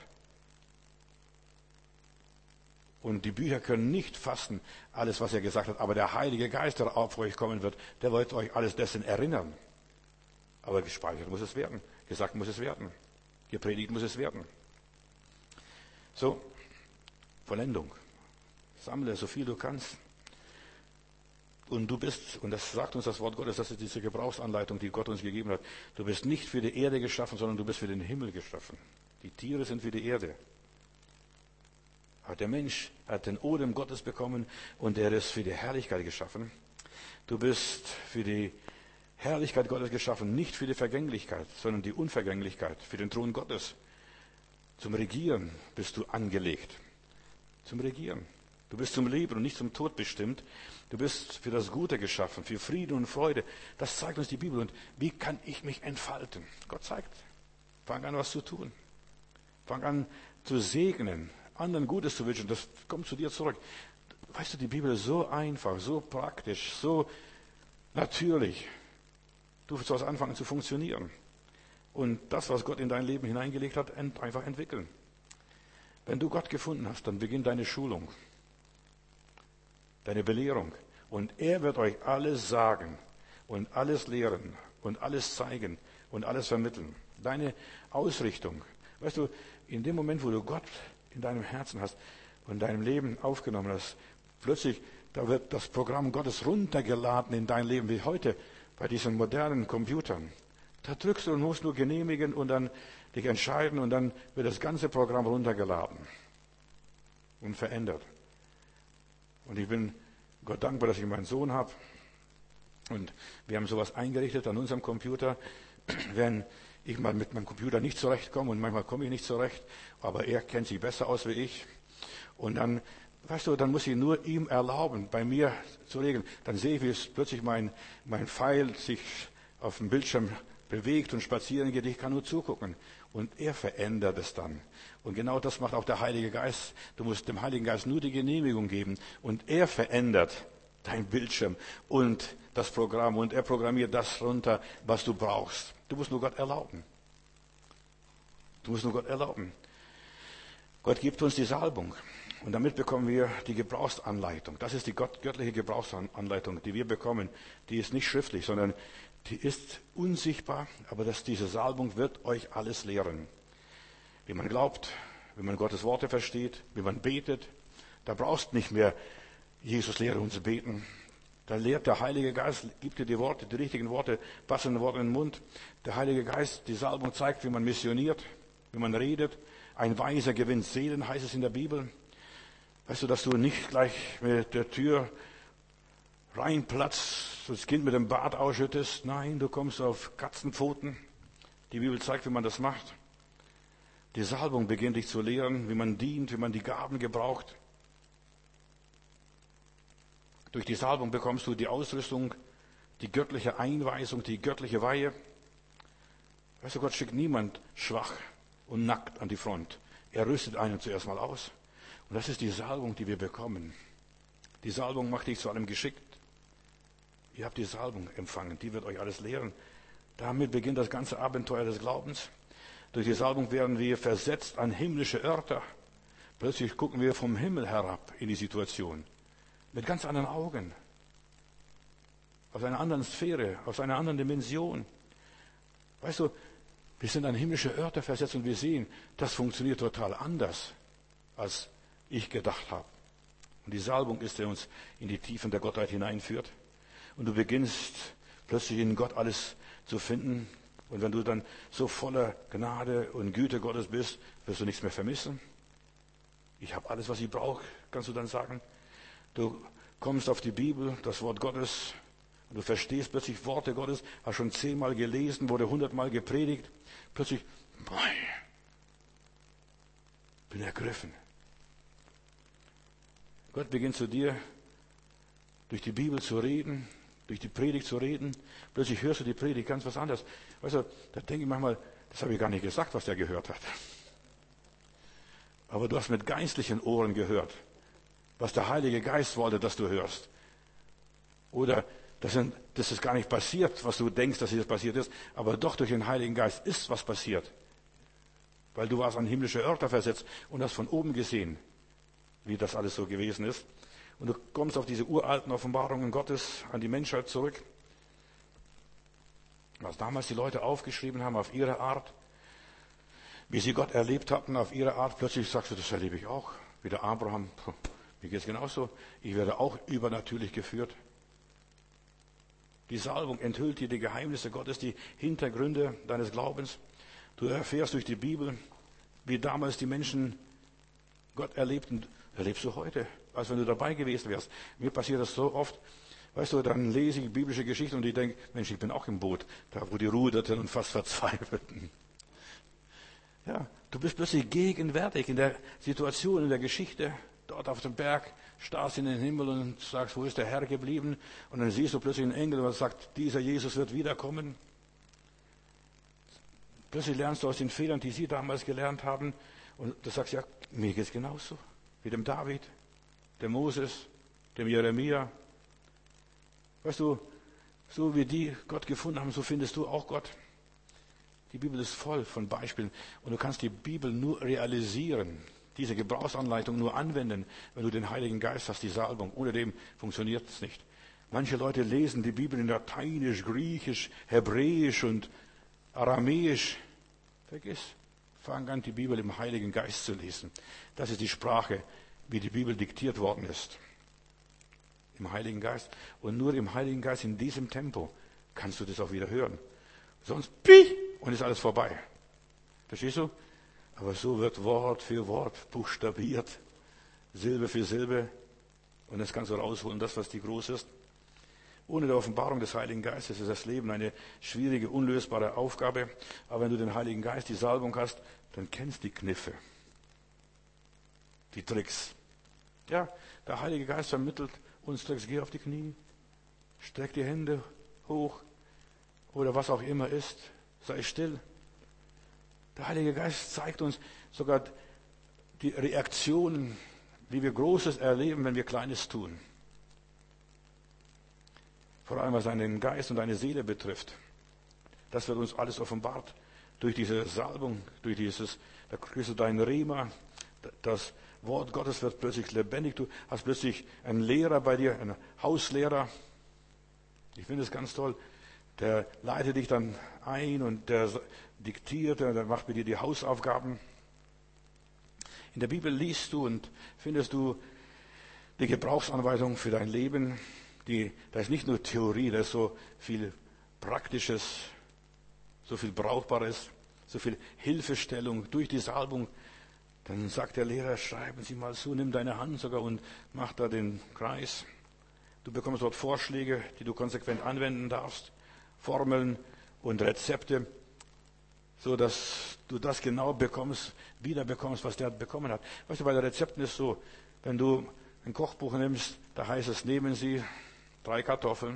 Und die Bücher können nicht fassen, alles, was er gesagt hat. Aber der Heilige Geist, der auf euch kommen wird, der wird euch alles dessen erinnern. Aber gespeichert muss es werden. Gesagt muss es werden. Gepredigt muss es werden. So, Vollendung. Sammle so viel du kannst. Und du bist, und das sagt uns das Wort Gottes, das ist diese Gebrauchsanleitung, die Gott uns gegeben hat. Du bist nicht für die Erde geschaffen, sondern du bist für den Himmel geschaffen. Die Tiere sind für die Erde. Aber der Mensch hat den Odem Gottes bekommen und er ist für die Herrlichkeit geschaffen. Du bist für die Herrlichkeit Gottes geschaffen, nicht für die Vergänglichkeit, sondern die Unvergänglichkeit, für den Thron Gottes. Zum Regieren bist du angelegt. Zum Regieren. Du bist zum Leben und nicht zum Tod bestimmt. Du bist für das Gute geschaffen, für Frieden und Freude. Das zeigt uns die Bibel. Und wie kann ich mich entfalten? Gott zeigt. Fang an, was zu tun. Fang an, zu segnen, anderen Gutes zu wünschen. Das kommt zu dir zurück. Weißt du, die Bibel ist so einfach, so praktisch, so natürlich. Du sollst anfangen zu funktionieren. Und das, was Gott in dein Leben hineingelegt hat, einfach entwickeln. Wenn du Gott gefunden hast, dann beginnt deine Schulung. Deine Belehrung. Und er wird euch alles sagen. und alles lehren und alles zeigen und alles vermitteln. Deine Ausrichtung. Weißt du, in dem Moment, wo du Gott in deinem Herzen hast und in deinem Leben aufgenommen hast, plötzlich, da wird das Programm Gottes runtergeladen in dein Leben, wie heute bei diesen modernen Computern. Da drückst du und musst nur genehmigen und dann dich entscheiden und dann wird das ganze Programm runtergeladen und verändert. Und ich bin Gott dankbar, dass ich meinen Sohn habe. Und wir haben sowas eingerichtet an unserem Computer. Wenn ich mal mit meinem Computer nicht zurechtkomme, und manchmal komme ich nicht zurecht, aber er kennt sich besser aus wie ich. Und dann, weißt du, dann muss ich nur ihm erlauben, bei mir zu regeln. Dann sehe ich, wie es plötzlich mein, mein Pfeil sich auf dem Bildschirm bewegt und spazieren geht. Ich kann nur zugucken. Und er verändert es dann. Und genau das macht auch der Heilige Geist. Du musst dem Heiligen Geist nur die Genehmigung geben. Und er verändert dein Bildschirm und das Programm. Und er programmiert das runter, was du brauchst. Du musst nur Gott erlauben. Du musst nur Gott erlauben. Gott gibt uns die Salbung. Und damit bekommen wir die Gebrauchsanleitung. Das ist die göttliche Gebrauchsanleitung, die wir bekommen. Die ist nicht schriftlich, sondern die ist unsichtbar. Aber das, diese Salbung wird euch alles lehren. Wie man glaubt, wie man Gottes Worte versteht, wie man betet. Da brauchst nicht mehr Jesus lehre uns beten. Da lehrt der Heilige Geist, gibt dir die Worte, die richtigen Worte, passende Worte in den Mund. Der Heilige Geist, die Salbung zeigt, wie man missioniert, wie man redet. Ein Weiser gewinnt Seelen, heißt es in der Bibel. Weißt du, dass du nicht gleich mit der Tür reinplatzt, das Kind mit dem Bart ausschüttest. Nein, du kommst auf Katzenpfoten. Die Bibel zeigt, wie man das macht. Die Salbung beginnt dich zu lehren, wie man dient, wie man die Gaben gebraucht. Durch die Salbung bekommst du die Ausrüstung, die göttliche Einweisung, die göttliche Weihe. Weißt du, Gott schickt niemand schwach und nackt an die Front. Er rüstet einen zuerst mal aus. Und das ist die Salbung, die wir bekommen. Die Salbung macht dich zu allem geschickt. Ihr habt die Salbung empfangen, die wird euch alles lehren. Damit beginnt das ganze Abenteuer des Glaubens. Durch die Salbung werden wir versetzt an himmlische Örter. Plötzlich gucken wir vom Himmel herab in die Situation. Mit ganz anderen Augen. Aus einer anderen Sphäre, aus einer anderen Dimension. Weißt du, wir sind an himmlische Örter versetzt und wir sehen, das funktioniert total anders, als ich gedacht habe. Und die Salbung ist, der uns in die Tiefen der Gottheit hineinführt. Und du beginnst plötzlich in Gott alles zu finden. Und wenn du dann so voller Gnade und Güte Gottes bist, wirst du nichts mehr vermissen. Ich habe alles, was ich brauche, kannst du dann sagen. Du kommst auf die Bibel, das Wort Gottes, und du verstehst plötzlich Worte Gottes, hast schon zehnmal gelesen, wurde hundertmal gepredigt. Plötzlich, boah, bin ergriffen. Gott beginnt zu dir, durch die Bibel zu reden, durch die Predigt zu reden. Plötzlich hörst du die Predigt ganz was anderes. Weißt du, da denke ich manchmal, das habe ich gar nicht gesagt, was der gehört hat. Aber du hast mit geistlichen Ohren gehört, was der Heilige Geist wollte, dass du hörst. Oder das, sind, das ist gar nicht passiert, was du denkst, dass es passiert ist, aber doch durch den Heiligen Geist ist was passiert. Weil du warst an himmlische Örter versetzt und hast von oben gesehen, wie das alles so gewesen ist. Und du kommst auf diese uralten Offenbarungen Gottes an die Menschheit zurück. Was damals die Leute aufgeschrieben haben auf ihre Art, wie sie Gott erlebt hatten auf ihre Art, plötzlich sagst du, das erlebe ich auch. Wie der Abraham, mir geht es genauso. Ich werde auch übernatürlich geführt. Die Salbung enthüllt dir die Geheimnisse Gottes, die Hintergründe deines Glaubens. Du erfährst durch die Bibel, wie damals die Menschen Gott erlebten, erlebst du heute, als wenn du dabei gewesen wärst. Mir passiert das so oft. Weißt du, dann lese ich biblische Geschichten und ich denke, Mensch, ich bin auch im Boot, da wo die ruderten und fast verzweifelten. Ja, du bist plötzlich gegenwärtig in der Situation, in der Geschichte, dort auf dem Berg, starrst in den Himmel und sagst, wo ist der Herr geblieben? Und dann siehst du plötzlich einen Engel, der sagt, dieser Jesus wird wiederkommen. Plötzlich lernst du aus den Fehlern, die sie damals gelernt haben, und du sagst, ja, mir geht es genauso, wie dem David, dem Moses, dem Jeremia. Weißt du, so wie die Gott gefunden haben, so findest du auch Gott. Die Bibel ist voll von Beispielen und du kannst die Bibel nur realisieren, diese Gebrauchsanleitung nur anwenden, wenn du den Heiligen Geist hast, die Salbung. Ohne dem funktioniert es nicht. Manche Leute lesen die Bibel in Lateinisch, Griechisch, Hebräisch und Aramäisch. Vergiss, fang an, die Bibel im Heiligen Geist zu lesen. Das ist die Sprache, wie die Bibel diktiert worden ist. Im Heiligen Geist. Und nur im Heiligen Geist, in diesem Tempo, kannst du das auch wieder hören. Sonst, pi, und ist alles vorbei. Verstehst du? Aber so wird Wort für Wort buchstabiert, Silbe für Silbe. Und das kannst du rausholen, das, was dir groß ist. Ohne die Offenbarung des Heiligen Geistes ist das Leben eine schwierige, unlösbare Aufgabe. Aber wenn du den Heiligen Geist, die Salbung hast, dann kennst du die Kniffe, die Tricks. Ja, der Heilige Geist vermittelt uns Tricks. Geh auf die Knie, streck die Hände hoch oder was auch immer ist. Sei still. Der Heilige Geist zeigt uns sogar die Reaktionen, wie wir Großes erleben, wenn wir Kleines tun. Vor allem, was deinen Geist und deine Seele betrifft. Das wird uns alles offenbart durch diese Salbung, durch dieses, da kriegst du deinen Rema, das Wort Gottes wird plötzlich lebendig. Du hast plötzlich einen Lehrer bei dir, einen Hauslehrer. Ich finde es ganz toll. Der leitet dich dann ein und der diktiert, der macht mit dir die Hausaufgaben. In der Bibel liest du und findest du die Gebrauchsanweisung für dein Leben. Die, da ist nicht nur Theorie, da ist so viel Praktisches, so viel Brauchbares, so viel Hilfestellung durch die Salbung. Dann sagt der Lehrer, schreiben Sie mal zu, nimm deine Hand sogar und mach da den Kreis. Du bekommst dort Vorschläge, die du konsequent anwenden darfst, Formeln und Rezepte, so dass du das genau bekommst, wieder bekommst, was der bekommen hat. Weißt du, bei den Rezepten ist so, wenn du ein Kochbuch nimmst, da heißt es, nehmen Sie drei Kartoffeln,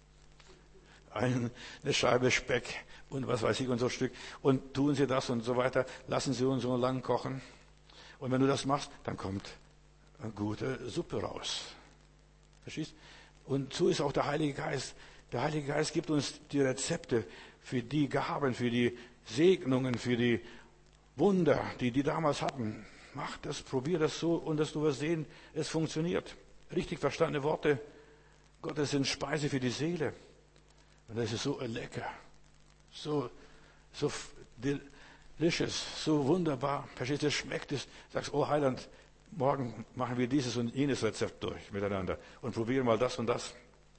eine Scheibe Speck und was weiß ich und so ein Stück und tun Sie das und so weiter, lassen Sie uns so lang kochen. Und wenn du das machst, dann kommt eine gute Suppe raus. Verstehst? Und so ist auch der Heilige Geist. Der Heilige Geist gibt uns die Rezepte für die Gaben, für die Segnungen, für die Wunder, die die damals hatten. Mach das, probier das so und dass du wirst sehen, es funktioniert. Richtig verstandene Worte. Gottes sind Speise für die Seele. Und das ist so lecker. So, so delicious, so wunderbar. Verstehst du, schmeckt es. Sagst, oh Heiland, morgen machen wir dieses und jenes Rezept durch miteinander und probieren mal das und das.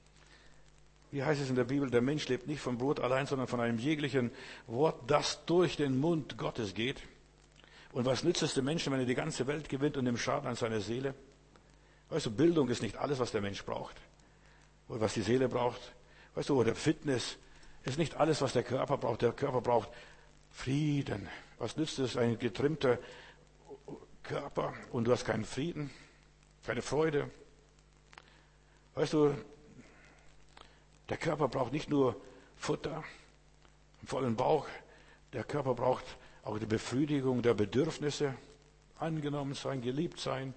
Wie heißt es in der Bibel, der Mensch lebt nicht vom Brot allein, sondern von einem jeglichen Wort, das durch den Mund Gottes geht. Und was nützt es dem Menschen, wenn er die ganze Welt gewinnt und nimmt Schaden an seiner Seele? Weißt du, Bildung ist nicht alles, was der Mensch braucht. Oder was die Seele braucht. Weißt du, oder Fitness ist nicht alles, was der Körper braucht. Der Körper braucht Frieden. Was nützt es, ein getrimmter Körper und du hast keinen Frieden, keine Freude? Weißt du, der Körper braucht nicht nur Futter, einen vollen Bauch. Der Körper braucht auch die Befriedigung der Bedürfnisse, angenommen sein, geliebt sein.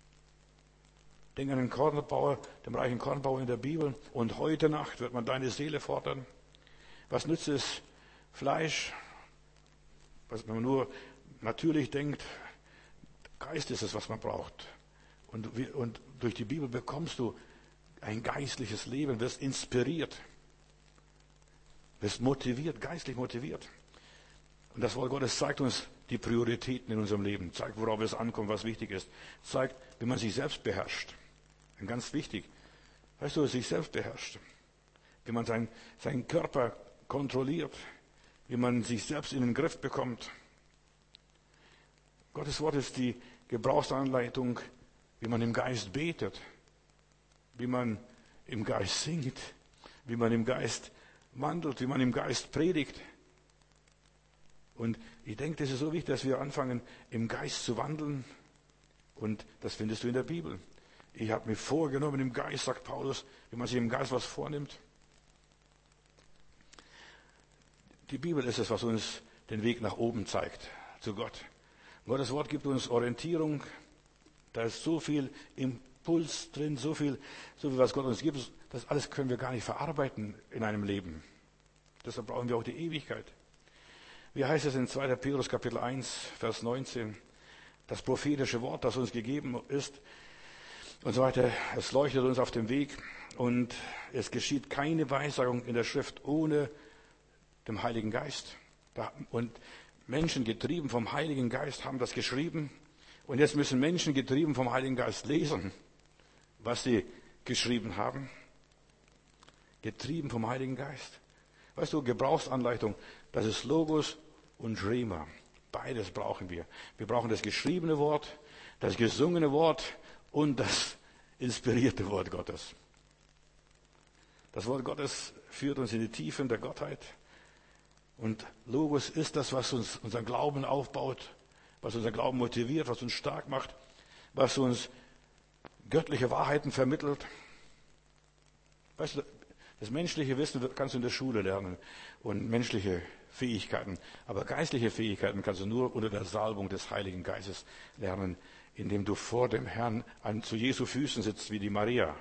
Denk an den Kornbauer, dem reichen Kornbauer in der Bibel. Und heute Nacht wird man deine Seele fordern. Was nützt es Fleisch, was man nur natürlich denkt? Geist ist es, was man braucht. Und, und durch die Bibel bekommst du ein geistliches Leben, wirst inspiriert, wirst motiviert, geistlich motiviert. Und das Wort Gottes zeigt uns die Prioritäten in unserem Leben, zeigt, worauf es ankommt, was wichtig ist, zeigt, wie man sich selbst beherrscht. Und ganz wichtig, weißt du, sich selbst beherrscht, wie man sein, seinen Körper kontrolliert, wie man sich selbst in den Griff bekommt. Gottes Wort ist die Gebrauchsanleitung, wie man im Geist betet, wie man im Geist singt, wie man im Geist wandelt, wie man im Geist predigt. Und ich denke, das ist so wichtig, dass wir anfangen, im Geist zu wandeln. Und das findest du in der Bibel. Ich habe mir vorgenommen im Geist, sagt Paulus, wie man sich im Geist was vornimmt. Die Bibel ist es, was uns den Weg nach oben zeigt, zu Gott. Gottes Wort gibt uns Orientierung. Da ist so viel Impuls drin, so viel, so viel, was Gott uns gibt. Das alles können wir gar nicht verarbeiten in einem Leben. Deshalb brauchen wir auch die Ewigkeit. Wie heißt es in zweiter Petrus Kapitel eins, Vers neunzehn? Das prophetische Wort, das uns gegeben ist, und so weiter. Es leuchtet uns auf dem Weg und es geschieht keine Weissagung in der Schrift ohne den Heiligen Geist. Und Menschen getrieben vom Heiligen Geist haben das geschrieben. Und jetzt müssen Menschen getrieben vom Heiligen Geist lesen, was sie geschrieben haben. Getrieben vom Heiligen Geist. Weißt du, Gebrauchsanleitung, das ist Logos und Rhema. Beides brauchen wir. Wir brauchen das geschriebene Wort, das gesungene Wort und das inspirierte Wort Gottes. Das Wort Gottes führt uns in die Tiefen der Gottheit. Und Logos ist das, was uns unseren Glauben aufbaut, was unseren Glauben motiviert, was uns stark macht, was uns göttliche Wahrheiten vermittelt. Weißt du, das menschliche Wissen kannst du in der Schule lernen und menschliche Fähigkeiten. Aber geistliche Fähigkeiten kannst du nur unter der Salbung des Heiligen Geistes lernen, indem du vor dem Herrn an, zu Jesu Füßen sitzt wie die Maria.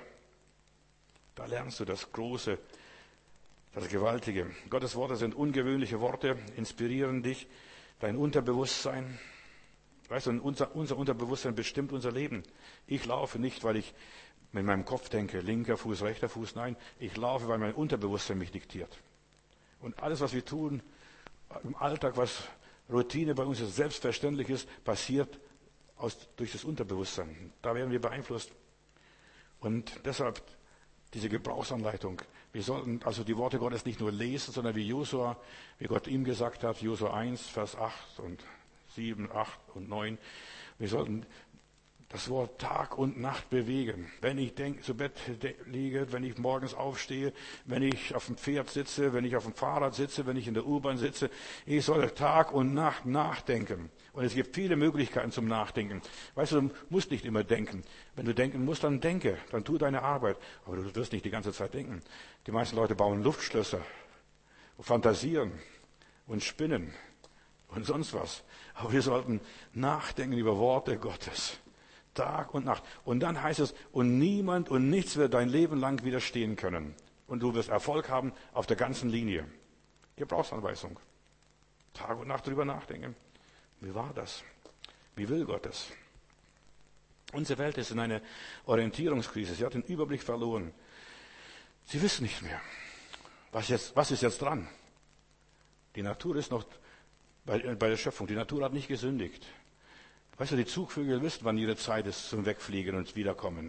Da lernst du das Große, das Gewaltige. Gottes Worte sind ungewöhnliche Worte, inspirieren dich, dein Unterbewusstsein. Weißt du, unser, unser Unterbewusstsein bestimmt unser Leben. Ich laufe nicht, weil ich mit meinem Kopf denke, linker Fuß, rechter Fuß. Nein, ich laufe, weil mein Unterbewusstsein mich diktiert. Und alles, was wir tun im Alltag, was Routine bei uns ist, selbstverständlich ist, passiert aus, durch das Unterbewusstsein. Da werden wir beeinflusst. Und deshalb diese Gebrauchsanleitung. Wir sollten also die Worte Gottes nicht nur lesen, sondern wie Josua, wie Gott ihm gesagt hat, Josua eins, Vers acht und sieben, acht und neun. Wir sollten das Wort Tag und Nacht bewegen. Wenn ich denk, zu Bett liege, wenn ich morgens aufstehe, wenn ich auf dem Pferd sitze, wenn ich auf dem Fahrrad sitze, wenn ich in der U-Bahn sitze, ich soll Tag und Nacht nachdenken. Und es gibt viele Möglichkeiten zum Nachdenken. Weißt du, du musst nicht immer denken. Wenn du denken musst, dann denke, dann tu deine Arbeit. Aber du wirst nicht die ganze Zeit denken. Die meisten Leute bauen Luftschlösser, fantasieren und spinnen und sonst was. Aber wir sollten nachdenken über Worte Gottes. Tag und Nacht. Und dann heißt es, und niemand und nichts wird dein Leben lang widerstehen können. Und du wirst Erfolg haben auf der ganzen Linie. Gebrauchsanweisung. Tag und Nacht drüber nachdenken. Wie war das? Wie will Gott das? Unsere Welt ist in einer Orientierungskrise. Sie hat den Überblick verloren. Sie wissen nicht mehr. Was, jetzt, was ist jetzt dran? Die Natur ist noch bei, bei der Schöpfung. Die Natur hat nicht gesündigt. Weißt du, die Zugvögel wissen, wann ihre Zeit ist zum Wegfliegen und Wiederkommen.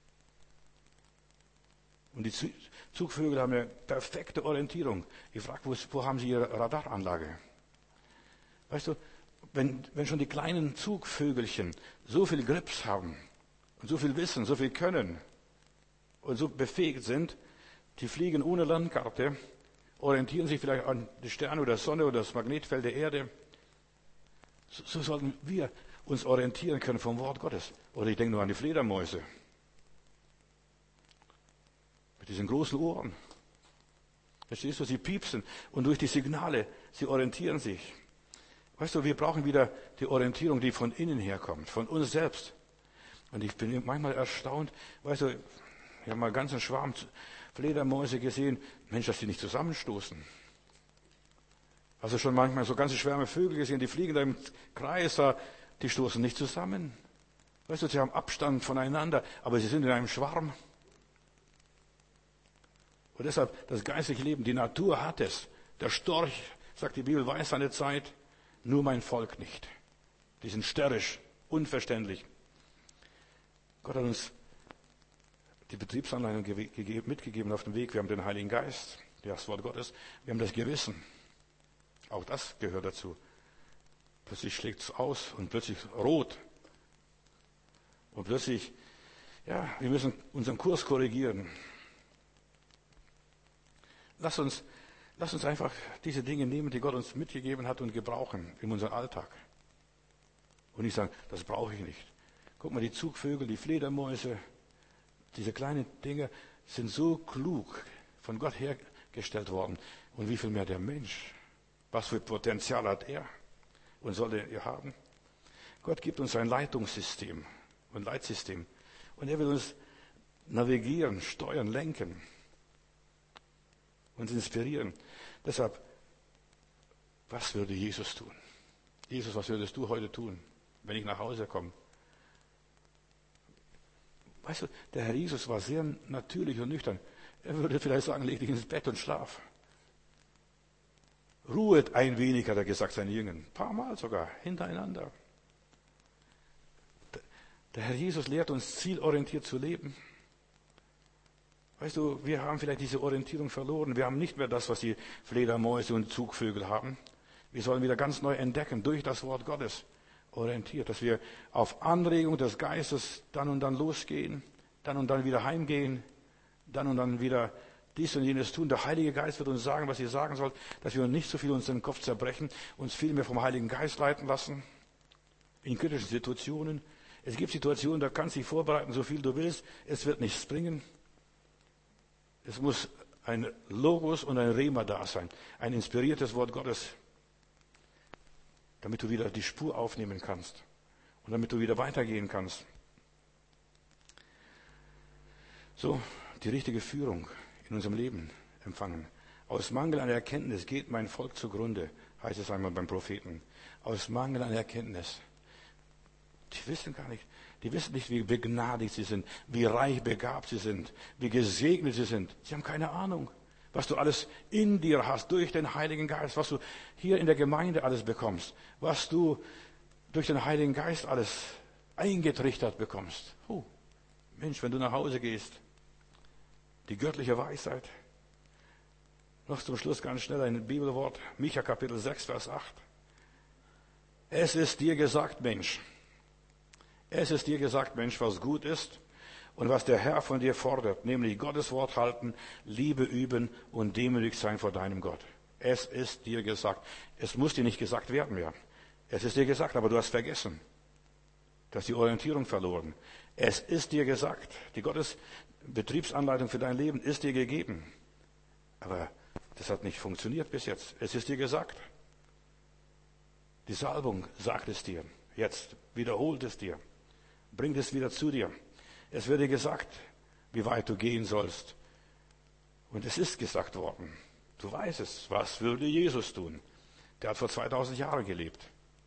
Und die Zugvögel haben eine perfekte Orientierung. Ich frage, wo, wo haben sie ihre Radaranlage? Weißt du, wenn, wenn schon die kleinen Zugvögelchen so viel Grips haben und so viel Wissen, so viel können und so befähigt sind, die fliegen ohne Landkarte, orientieren sich vielleicht an die Sterne oder Sonne oder das Magnetfeld der Erde. So, so sollten wir uns orientieren können vom Wort Gottes. Oder ich denke nur an die Fledermäuse. Mit diesen großen Ohren. Verstehst du, sie piepsen und durch die Signale, sie orientieren sich. Weißt du, wir brauchen wieder die Orientierung, die von innen herkommt, von uns selbst. Und ich bin manchmal erstaunt, weißt du, ich habe mal einen ganzen Schwarm Fledermäuse gesehen, Mensch, dass die nicht zusammenstoßen. Also schon manchmal so ganze Schwärme Vögel gesehen, die fliegen da im Kreis, die stoßen nicht zusammen. Weißt du, sie haben Abstand voneinander, aber sie sind in einem Schwarm. Und deshalb das geistliche Leben, die Natur hat es. Der Storch, sagt die Bibel, weiß seine Zeit, nur mein Volk nicht. Die sind störrisch, unverständlich. Gott hat uns die Betriebsanleitung mitgegeben auf dem Weg. Wir haben den Heiligen Geist, das Wort Gottes. Wir haben das Gewissen. Auch das gehört dazu. Plötzlich schlägt es aus und plötzlich rot. Und plötzlich, ja, wir müssen unseren Kurs korrigieren. Lass uns, lass uns einfach diese Dinge nehmen, die Gott uns mitgegeben hat und gebrauchen in unserem Alltag. Und nicht sagen, das brauche ich nicht. Guck mal, die Zugvögel, die Fledermäuse, diese kleinen Dinge sind so klug von Gott hergestellt worden. Und wie viel mehr der Mensch? Was für Potenzial hat er und sollte er haben? Gott gibt uns ein Leitungssystem und Leitsystem. Und er will uns navigieren, steuern, lenken, uns inspirieren. Deshalb, was würde Jesus tun? Jesus, was würdest du heute tun, wenn ich nach Hause komme? Weißt du, der Herr Jesus war sehr natürlich und nüchtern. Er würde vielleicht sagen, leg dich ins Bett und schlaf. Ruhet ein wenig, hat er gesagt seinen Jüngern. Ein paar Mal sogar, hintereinander. Der Herr Jesus lehrt uns, zielorientiert zu leben. Weißt du, wir haben vielleicht diese Orientierung verloren. Wir haben nicht mehr das, was die Fledermäuse und Zugvögel haben. Wir sollen wieder ganz neu entdecken, durch das Wort Gottes orientiert, dass wir auf Anregung des Geistes dann und dann losgehen, dann und dann wieder heimgehen, dann und dann wieder dies und jenes tun. Der Heilige Geist wird uns sagen, was ihr sagen sollt, dass wir nicht so viel uns den Kopf zerbrechen, uns viel mehr vom Heiligen Geist leiten lassen, in kritischen Situationen. Es gibt Situationen, da kannst du dich vorbereiten, so viel du willst, es wird nichts bringen. Es muss ein Logos und ein Rema da sein, ein inspiriertes Wort Gottes, damit du wieder die Spur aufnehmen kannst und damit du wieder weitergehen kannst. So, die richtige Führung in unserem Leben empfangen. Aus Mangel an Erkenntnis geht mein Volk zugrunde, heißt es einmal beim Propheten. Aus Mangel an Erkenntnis. Die wissen gar nicht, die wissen nicht, wie begnadigt sie sind, wie reich begabt sie sind, wie gesegnet sie sind. Sie haben keine Ahnung, was du alles in dir hast durch den Heiligen Geist, was du hier in der Gemeinde alles bekommst, was du durch den Heiligen Geist alles eingetrichtert bekommst. Oh, Mensch, wenn du nach Hause gehst, die göttliche Weisheit. Noch zum Schluss ganz schnell ein Bibelwort, Micha Kapitel sechs, Vers acht. Es ist dir gesagt, Mensch, es ist dir gesagt, Mensch, was gut ist und was der Herr von dir fordert, nämlich Gottes Wort halten, Liebe üben und demütig sein vor deinem Gott. Es ist dir gesagt. Es muss dir nicht gesagt werden mehr. Es ist dir gesagt, aber du hast vergessen. Du hast die Orientierung verloren. Es ist dir gesagt. Die Gottes Betriebsanleitung für dein Leben ist dir gegeben. Aber das hat nicht funktioniert bis jetzt. Es ist dir gesagt. Die Salbung sagt es dir. Jetzt wiederholt es dir. Bringt es wieder zu dir. Es wird dir gesagt, wie weit du gehen sollst. Und es ist gesagt worden. Du weißt es. Was würde Jesus tun? Der hat vor zweitausend Jahren gelebt.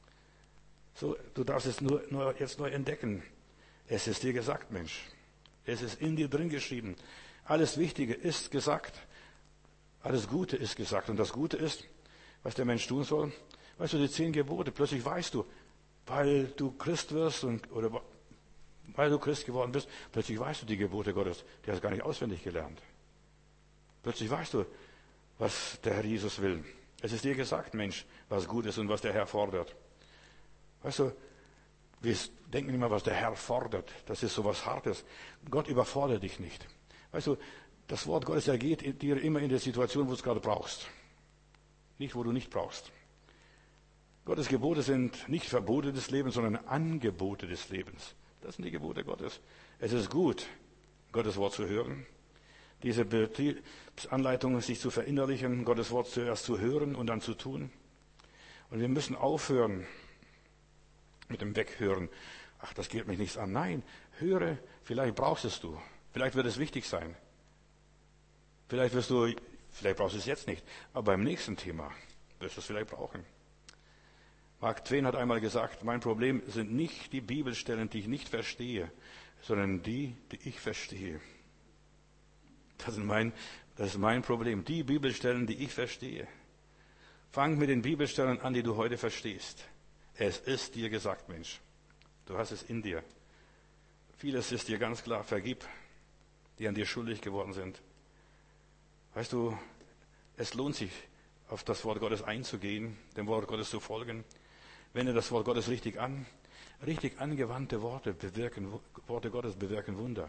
So, du darfst es nur, nur jetzt neu entdecken. Es ist dir gesagt, Mensch. Es ist in dir drin geschrieben. Alles Wichtige ist gesagt. Alles Gute ist gesagt. Und das Gute ist, was der Mensch tun soll. Weißt du, die zehn Gebote, plötzlich weißt du, weil du Christ wirst und, oder weil du Christ geworden bist, plötzlich weißt du die Gebote Gottes. Die hast du gar nicht auswendig gelernt. Plötzlich weißt du, was der Herr Jesus will. Es ist dir gesagt, Mensch, was gut ist und was der Herr fordert. Weißt du, wir denken immer, was der Herr fordert. Das ist so was Hartes. Gott überfordert dich nicht. Weißt du, das Wort Gottes ergeht dir immer in der Situation, wo du es gerade brauchst. Nicht, wo du nicht brauchst. Gottes Gebote sind nicht Verbote des Lebens, sondern Angebote des Lebens. Das sind die Gebote Gottes. Es ist gut, Gottes Wort zu hören, diese Betriebsanleitung sich zu verinnerlichen, Gottes Wort zuerst zu hören und dann zu tun. Und wir müssen aufhören mit dem Weghören. Ach, das geht mich nichts an. Nein, höre, vielleicht brauchst es du. Vielleicht wird es wichtig sein. Vielleicht wirst du, vielleicht brauchst du es jetzt nicht, aber beim nächsten Thema wirst du es vielleicht brauchen. Mark Twain hat einmal gesagt, mein Problem sind nicht die Bibelstellen, die ich nicht verstehe, sondern die, die ich verstehe. Das ist mein, das ist mein Problem. Die Bibelstellen, die ich verstehe. Fang mit den Bibelstellen an, die du heute verstehst. Es ist dir gesagt, Mensch. Du hast es in dir. Vieles ist dir ganz klar, vergib, die an dir schuldig geworden sind. Weißt du, es lohnt sich, auf das Wort Gottes einzugehen, dem Wort Gottes zu folgen. Wende das Wort Gottes richtig an. Richtig angewandte Worte bewirken, Worte Gottes bewirken Wunder.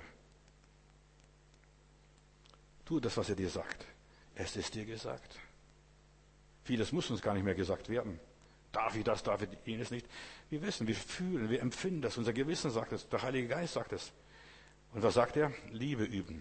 Tu das, was er dir sagt. Es ist dir gesagt. Vieles muss uns gar nicht mehr gesagt werden. Darf ich das, darf ich jenes nicht? Wir wissen, wir fühlen, wir empfinden das. Unser Gewissen sagt es, der Heilige Geist sagt es. Und was sagt er? Liebe üben.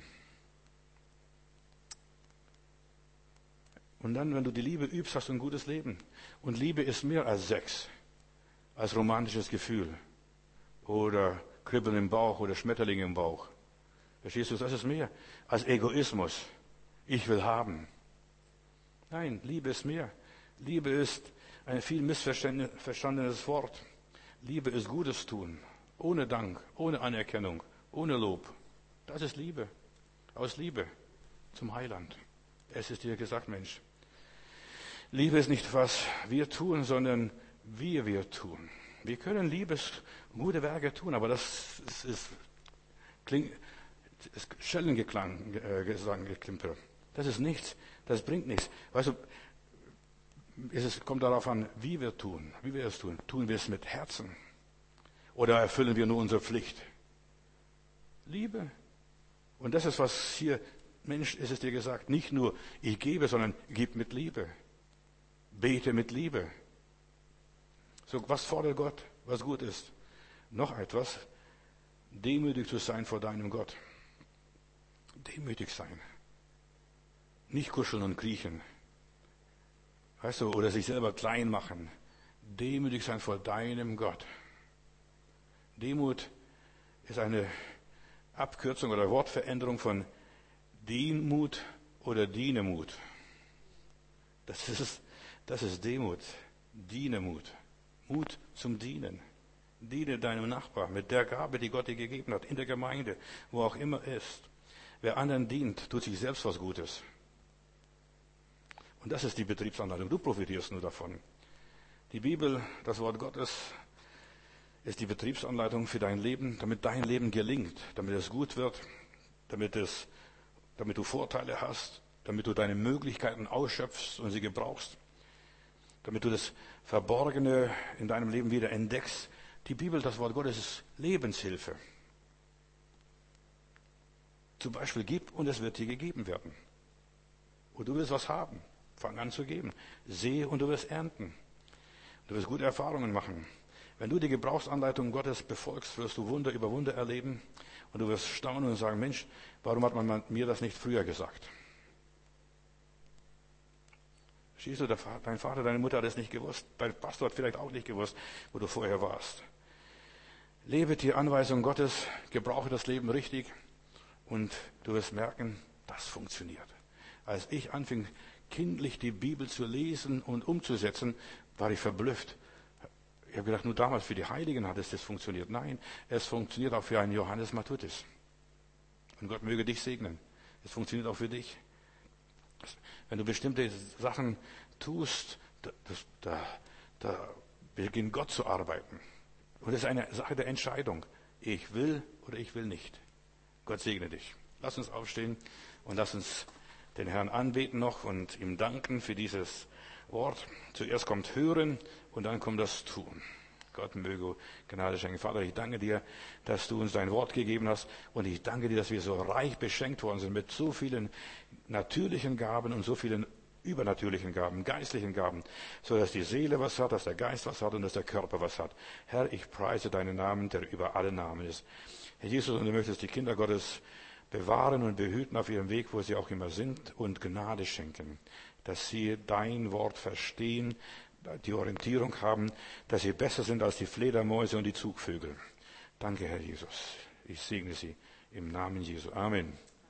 Und dann, wenn du die Liebe übst, hast du ein gutes Leben. Und Liebe ist mehr als Sex, als romantisches Gefühl oder Kribbeln im Bauch oder Schmetterlinge im Bauch. Verstehst du, das ist mehr als Egoismus. Ich will haben. Nein, Liebe ist mehr. Liebe ist ein viel missverstandenes Wort. Liebe ist Gutes tun, ohne Dank, ohne Anerkennung, ohne Lob. Das ist Liebe. Aus Liebe zum Heiland. Es ist dir gesagt, Mensch. Liebe ist nicht, was wir tun, sondern wie wir tun. Wir können Liebes, gute Werke tun, aber das ist, ist, klingt, ist Schellengeklang, äh, Gesang, Geklimper. Das ist nichts, das bringt nichts. Weißt du, es kommt darauf an, wie wir tun, wie wir es tun. Tun wir es mit Herzen oder erfüllen wir nur unsere Pflicht? Liebe. Und das ist, was hier, Mensch, ist es dir gesagt, nicht nur ich gebe, sondern gib mit Liebe. Bete mit Liebe. So, was fordert Gott, was gut ist? Noch etwas, demütig zu sein vor deinem Gott. Demütig sein. Nicht kuscheln und kriechen. Weißt du, oder sich selber klein machen. Demütig sein vor deinem Gott. Demut ist eine Abkürzung oder Wortveränderung von Dienmut oder Dienemut. Das ist, das ist Demut, Dienemut, Mut zum Dienen. Diene deinem Nachbar mit der Gabe, die Gott dir gegeben hat, in der Gemeinde, wo auch immer ist. Wer anderen dient, tut sich selbst was Gutes. Und das ist die Betriebsanleitung. Du profitierst nur davon. Die Bibel, das Wort Gottes, ist die Betriebsanleitung für dein Leben, damit dein Leben gelingt, damit es gut wird, damit es, damit du Vorteile hast, damit du deine Möglichkeiten ausschöpfst und sie gebrauchst, damit du das Verborgene in deinem Leben wieder entdeckst. Die Bibel, das Wort Gottes, ist Lebenshilfe. Zum Beispiel gib und es wird dir gegeben werden. Und du wirst was haben. Fang an zu geben. Sehe und du wirst ernten. Du wirst gute Erfahrungen machen. Wenn du die Gebrauchsanleitung Gottes befolgst, wirst du Wunder über Wunder erleben und du wirst staunen und sagen, Mensch, warum hat man mir das nicht früher gesagt? Siehst du, dein Vater, deine Mutter hat es nicht gewusst. Dein Pastor hat vielleicht auch nicht gewusst, wo du vorher warst. Lebe die Anweisung Gottes, gebrauche das Leben richtig und du wirst merken, das funktioniert. Als ich anfing, kindlich die Bibel zu lesen und umzusetzen, war ich verblüfft. Ich habe gedacht, nur damals für die Heiligen hat es das funktioniert. Nein, es funktioniert auch für einen Johannes Matthäus. Und Gott möge dich segnen. Es funktioniert auch für dich. Wenn du bestimmte Sachen tust, da, das, da, da beginnt Gott zu arbeiten. Und das ist eine Sache der Entscheidung. Ich will oder ich will nicht. Gott segne dich. Lass uns aufstehen und lass uns den Herrn anbeten noch und ihm danken für dieses Wort. Zuerst kommt Hören und dann kommt das Tun. Gott möge Gnade schenken. Vater, ich danke dir, dass du uns dein Wort gegeben hast und ich danke dir, dass wir so reich beschenkt worden sind mit so vielen natürlichen Gaben und so vielen übernatürlichen Gaben, geistlichen Gaben, so dass die Seele was hat, dass der Geist was hat und dass der Körper was hat. Herr, ich preise deinen Namen, der über alle Namen ist. Herr Jesus, und du möchtest die Kinder Gottes bewahren und behüten auf ihrem Weg, wo sie auch immer sind, und Gnade schenken, dass sie dein Wort verstehen, die Orientierung haben, dass sie besser sind als die Fledermäuse und die Zugvögel. Danke, Herr Jesus. Ich segne sie im Namen Jesu. Amen.